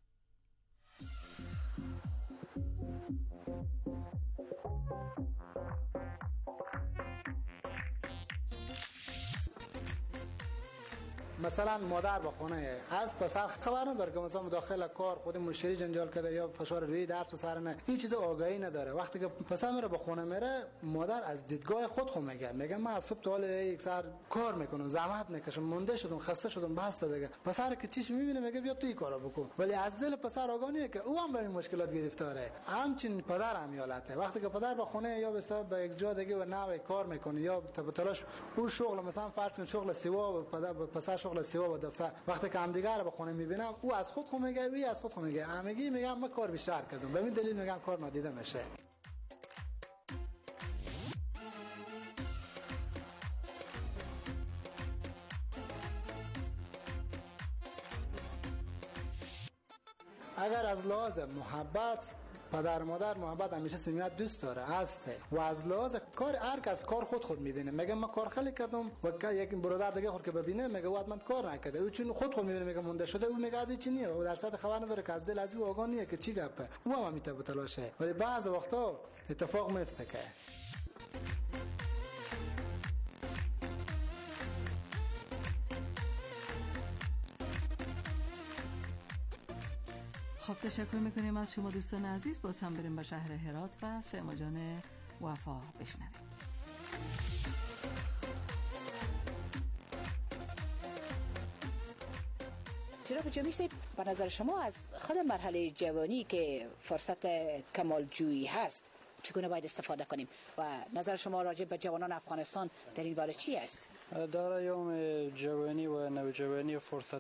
مثلا مادر به خونه از پسر خبر نداره که مثلا داخل کار خود مشتری جنجال کرده یا فشار روی دست پسر نه، این چیزا آگاهی نداره. وقتی که پسر میره به خونه میره، مادر از دیدگاه خود میگه من از صبح تا حال یک سر کار میکنم، زحمت میکشم، مونده شدم، خسته شدم، بس دیگه. پسر که چیش میبینه میگه بیا تو این کارو بکن، ولی از دل پسر آگاه نیست که او هم به این مشکلات گرفتاره. همچنین پدر هم یالته. وقتی که پدر به خونه یا به یک جا دیگه و نوع کار میکنه یا به تلاش اون شغل، مثلا فرض کن شغل سیوا و پسر شغل سیوا و دفتر، وقتی که هم دیگه رو به خونه میبینم، او از خود میگه وی از خود میگه، همگی میگم من کار بیشتر کردم، به این دلیل میگم کار نادیده میشه. اگر از لحاظ محبت پدر مادر محبت همیشه صمیمیت دوست داره هسته و از لحاظ کار هر کس کار خود میبینه. میگه من کار خیلی کردم و یک برادر دیگه خود که ببینه میگه او حتما کار نکرده، او چون خود میبینه میگه مونده شده، او میگه از چی نیه و در صد خبر نداره که از دل از او آگاه نیه که چی گپه، او هم میتونه تلاشه. ولی بعض وقتا اتفاق میفته که خب تشکر میکنیم از شما دوستان عزیز. باز هم بریم به شهر هرات و شیما جان وفا بشنویم. جناب جمیشی، به نظر شما از خود مرحله جوانی که فرصت کمال جویی هست چگونه باید استفاده کنیم و نظر شما راجع به جوانان افغانستان در این باره چی است؟ در ایام جوانی و نوجوانی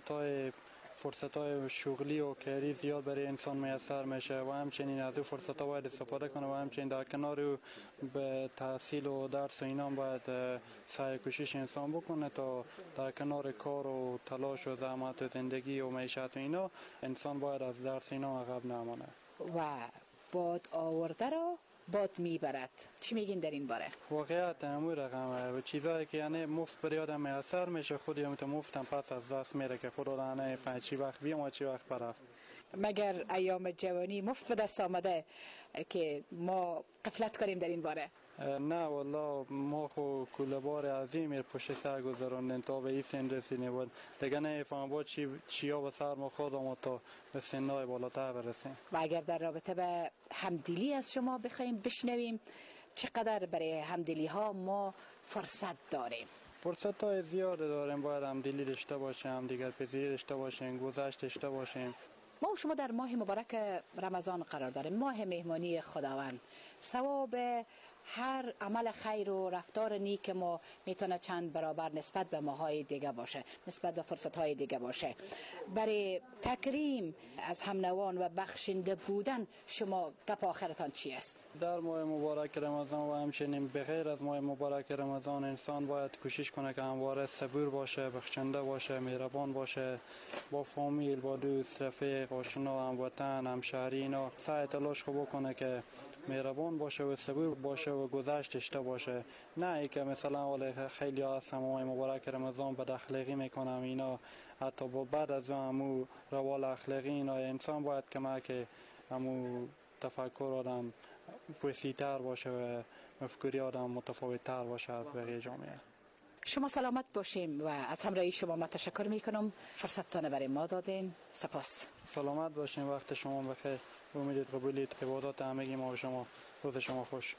فرصت‌های شغلی و کاری زیاد برای انسان میسر میشه و همچنین از این فرصت‌ها باید استفاده کنه و همچنین در کنار به تحصیل و درس و اینا باید سعی کوشش انسان بکنه تا در کنار کار و تلاش و زحمت و زندگی و معیشت و اینا انسان باید از درس اینا عقب نمانه. و باد آورده را باد میبرد، چی میگین در این باره؟ واقعیت همون رقمه و چیزایی که یعنی مفت بر یادم میسر میشه خودی هم تو مفتم پس از دست میره که خود را نفهم چی وقت بیم و چی وقت برفت. مگر ایام جوانی مفت به دست آمده که ما غفلت کنیم در این باره؟ نه والله ما خو کوله‌بار عظیمی پشت سر گذراندیم تا به این سن رسیدیم و دیگه نمیفهمم با چیا به سر ما خودم تا به سن‌های بالاتر برسیم. و اگر در رابطه به همدلی از شما بخوایم بشنویم، چقدر برای همدلی ها ما فرصت داریم؟ فرصت های زیاد داریم، باید همدلی داشته باشیم، دیگر پذیری داشته باشیم، گذشت داشته باشیم. ما و شما در ماه مبارک رمضان قرار داریم، ماه مهمانی خداوند. ثواب هر عمل خیر و رفتار نیک ما میتونه چند برابر نسبت به ماهای دیگه باشه، نسبت به فرصت‌های دیگه باشه. برای تکریم از همنوان و بخشنده بودن شما گپ آخرتان چی است؟ در ماه مبارک رمضان و همچنین بغیر از ماه مبارک رمضان انسان باید کوشش کنه که همواره صبور باشه، بخشنده باشه، مهربان باشه، با فامیل، با دوست، رفیق، آشنا، هموطن، همشهری اینا سعی تلاش بکنه که مهربان باشه و صبور باشه و گذشت داشته باشه. نه ای که مثلا خیلی هستم ماه مبارک رمضان بد اخلاقی میکنم اینا، حتی با بعد از همو روال اخلاقی اینا انسان باید که همو تفکر آدم وسیع‌تر باشه و مفکوری آدم متفاوت‌تر باشه از بقیه جامعه. شما سلامت باشیم و از همراهی شما من تشکر میکنم. فرصتتان برای ما دادین. سپاس. سلامت باشین، وقت شما بخیر. امید قبولیت عبادات همگی ما و شما. روز شما خوش.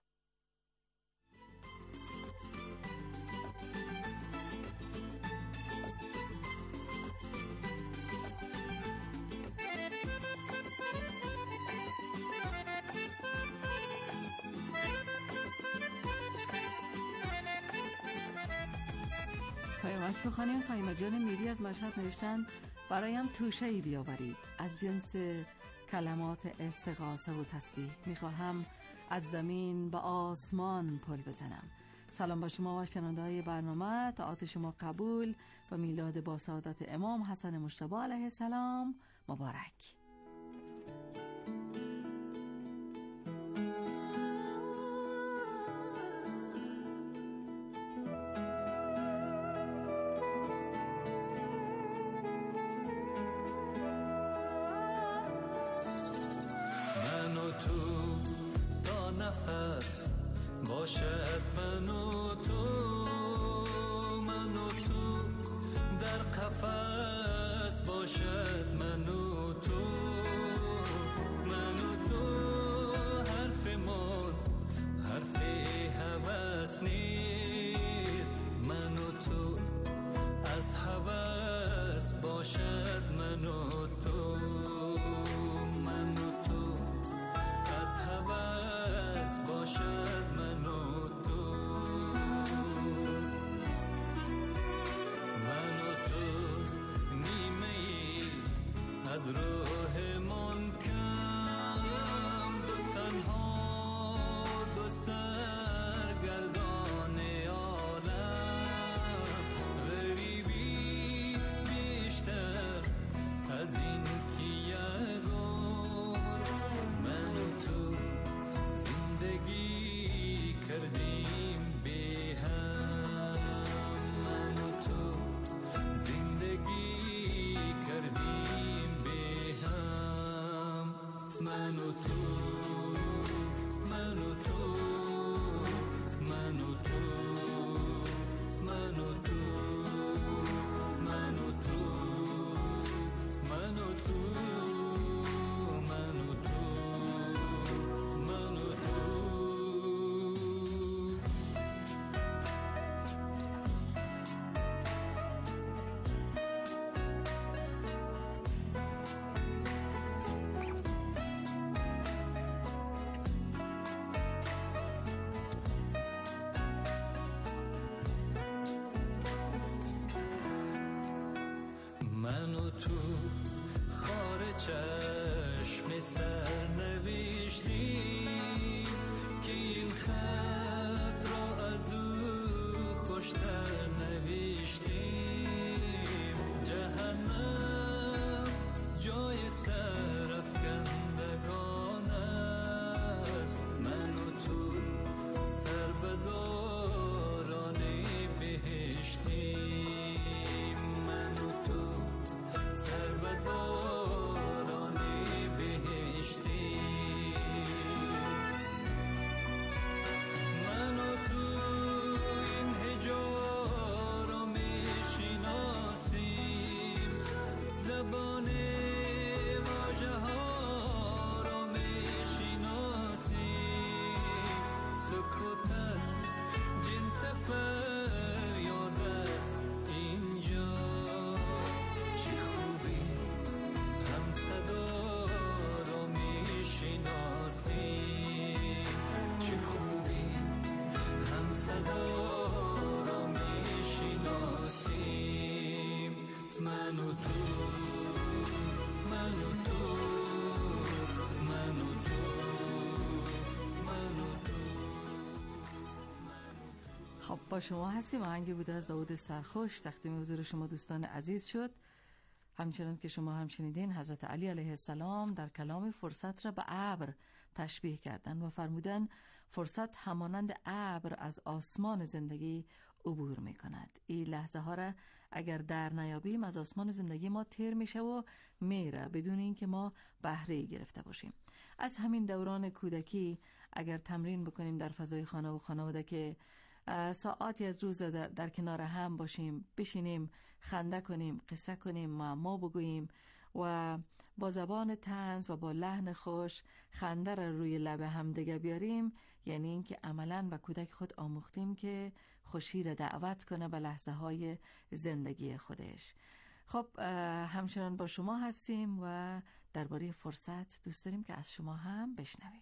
پیامک بخوانیم. فهیمه جان میری از مشهد نوشتن برایم توشه‌ای بیاورید از جنس کلمات استغاثه و تسبیح. میخواهم از زمین به آسمان پل بزنم. سلام با شما و شنونده‌های برنامه. طاعت شما قبول و میلاد با سعادت امام حسن مجتبی علیه السلام مبارک. قفس باشد من و تو در قفس باشد من و تو حرفمان حرف هوس نیست من و تو از هوس باشد من و تو از هوس باشد من و تو نیمه ای از روحمان کم دو تنها دو سرگردان عالم غریبی بیشتر از این که یک عمر من و تو زندگی کردیم به هم من و تو زندگی کردیم به هم من و تو من و تو من و تو من و تو من و تو من و تو من و تو من و تو من و تو خار چشم سر نوشتیم که این خط را از او خوشتر نوشتیم جهنم جای سر افکندگان است من و تو سر به دوران بهشتیم من و تو سر به دوران بهشتیم من و تو این هجا را میشناسیم زبان واژه ها را میشناسیم سکوت است جنس فریاد است اینجا چه خوبی هم صدا را میشناسیم چه خوبی هم صدا را میشناسیم من و تو من و تو من و تو من و تو. خب با شما هستیم. آهنگی بوده از داوود سرخوش تقدیم حضور شما دوستان عزیز شد. همچنان که شما هم شنیدین حضرت علی علیه السلام در کلام فرصت را به ابر تشبیه کردن و فرمودن فرصت همانند ابر از آسمان زندگی عبور می کند. این لحظه ها را اگر در نیابیم از آسمان زندگی ما تیر میشه و میره بدون اینکه ما بهره گرفته باشیم. از همین دوران کودکی اگر تمرین بکنیم در فضای خانه و خانواده که ساعاتی از روز در کنار هم باشیم، بشینیم، خنده کنیم، قصه کنیم، معما بگوییم و با زبان طنز و با لحن خوش خنده را روی لب هم دیگه بیاریم، یعنی این که عملاً به کودک خود آموختیم که خوشی را دعوت کنه به لحظه های زندگی خودش. خب همچنان با شما هستیم و درباره فرصت دوست داریم که از شما هم بشنویم.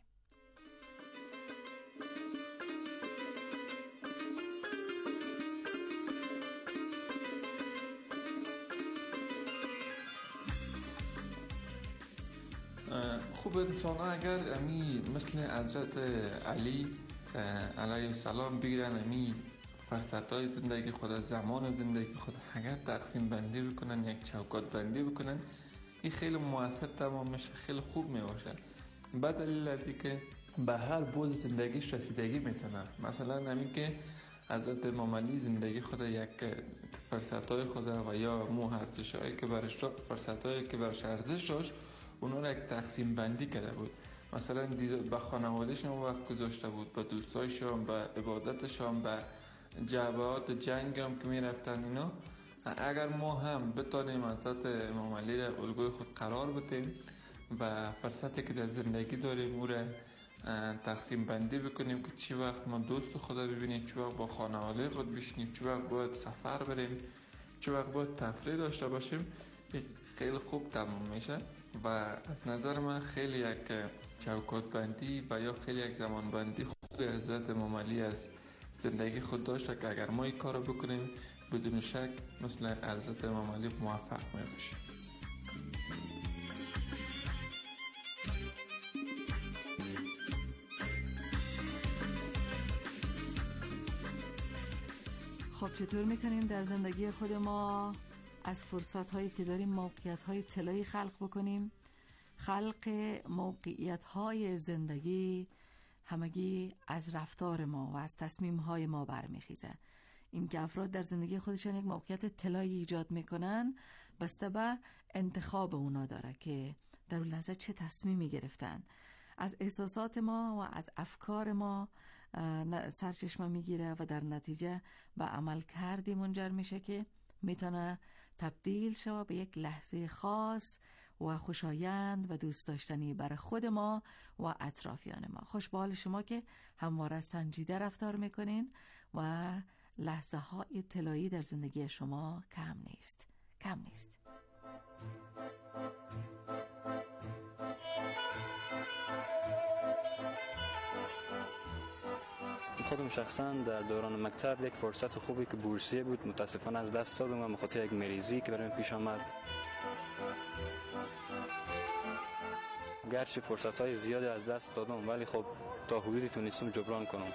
خوب انسان ها اگر امی مثل حضرت علی علیه السلام بگیرن امی فرصت های زندگی خود، زمان زندگی خود اگر تقسیم بندی بکنن، یک چوکات بندی بکنن، این خیلی موثر تمام میشه، خیلی خوب میباشه. بعد دلیل از این که به هر بود زندگیش رسیدگی میتونه. مثلا همین که حضرت امام علی زندگی خود یک فرصت های خود و یا ارزش هایی که برش فرصت هایی که برش ارزش داشت اونا را یک تقسیم بندی کرده بود مثلا به خانوادهشون وقت گذاشته بود، به دوستایشون، به عبادتشون، به جبهات جنگ هم که می رفتن اینا. اگر ما هم بتانیم حضرت امام علی را الگوی خود قرار بدیم و فرصتی که در زندگی داریم او را تقسیم بندی بکنیم که چی وقت ما دوست خدا ببینیم، چی وقت با خانواده خود بشینیم، چی وقت باید سفر بریم، چی وقت باید تفریح داشته باشیم، خیلی خوب تمام میشه. و از نظر من خیلی یک چوکات بندی و یا خیلی یک زمان بندی خوب حضرت امام علی از زندگی خود داشته که اگر ما این کار رو بکنیم بدون شک مثل حضرت امام علی موفق میباشیم. خب چطور میتونیم در زندگی خود ما از فرصت هایی که داریم موقعیت های طلایی خلق بکنیم؟ خلق موقعیت های زندگی همگی از رفتار ما و از تصمیم های ما برمیخیزه. این که افراد در زندگی خودشان یک موقعیت طلایی ایجاد میکنن بسته به انتخاب اونا داره که در اون لحظه چه تصمیمی گرفتن. از احساسات ما و از افکار ما سرچشمه میگیره و در نتیجه به عمل کردی منجر میشه که میتونه تبدیل شود به یک لحظه خاص و خوشایند و دوست داشتنی برای خود ما و اطرافیان ما. خوش به حال شما که همواره سنجیده رفتار میکنین و لحظه های طلایی در زندگی شما کم نیست. خودم شخصا در دوران مکتب یک فرصت خوبی که بورسیه بود متاسفانه از دست دادم و بخاطر یک مریضی که برایم پیش آمد. گرچه فرصت‌های زیادی از دست دادم ولی خب تا حدودی تونستم جبران کنم.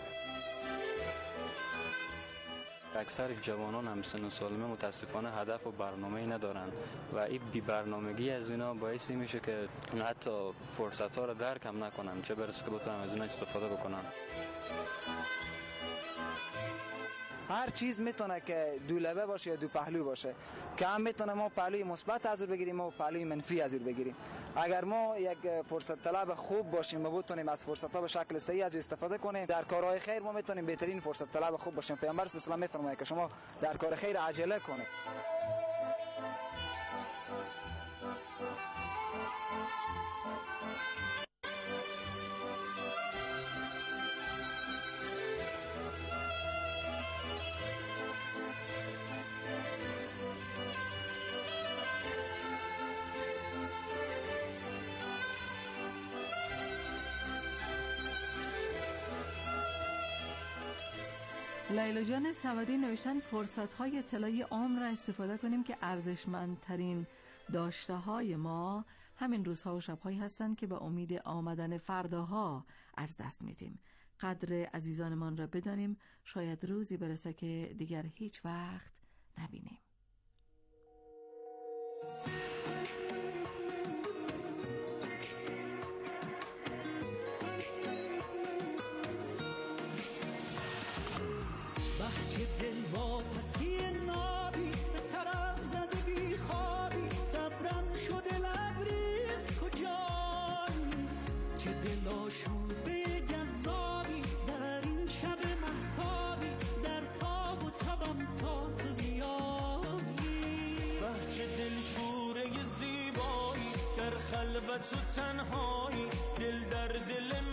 اکثر جوانان هم سن و سالمه متاسفانه هدف و برنامه‌ای ندارن و این بی برنامگی از اینا باعث میشه که حتی فرصت‌ها رو درک هم نکنن، چه برسه که بتونن از اون استفاده بکنن. هر چیز میتونه که دو لبه باشه یا دو پهلو باشه، که هم میتونه ما پهلوی مثبت از اون بگیریم و پهلوی منفی از اون بگیریم. اگر ما یک فرصت طلب خوب باشیم و بتونیم از فرصت ها به شکل صحیح از استفاده کنیم، در کارهای خیر ما میتونیم بهترین فرصت طلب خوب باشیم. پیامبر صلی الله علیه و آله میفرماید که شما در کار خیر عجله کنید. لیلا جان صمدی نوشتن فرصت‌های طلایی عمر را استفاده کنیم که ارزشمندترین داشته‌های ما همین روزها و شب‌هایی هستند که به امید آمدن فرداها از دست میدیم. قدر عزیزانمان را بدانیم، شاید روزی برسه که دیگر هیچ وقت نبینیم. که دل با پسی نابی به سرم زده بی خوابی، صبرم شده لبریز کجایی، چه دل آشوده جذابی در این شب مهتابی، در تاب و تبم تا تو بیایی. چه دل شوره زیبایی در خلوت و تنهایی، دل در دل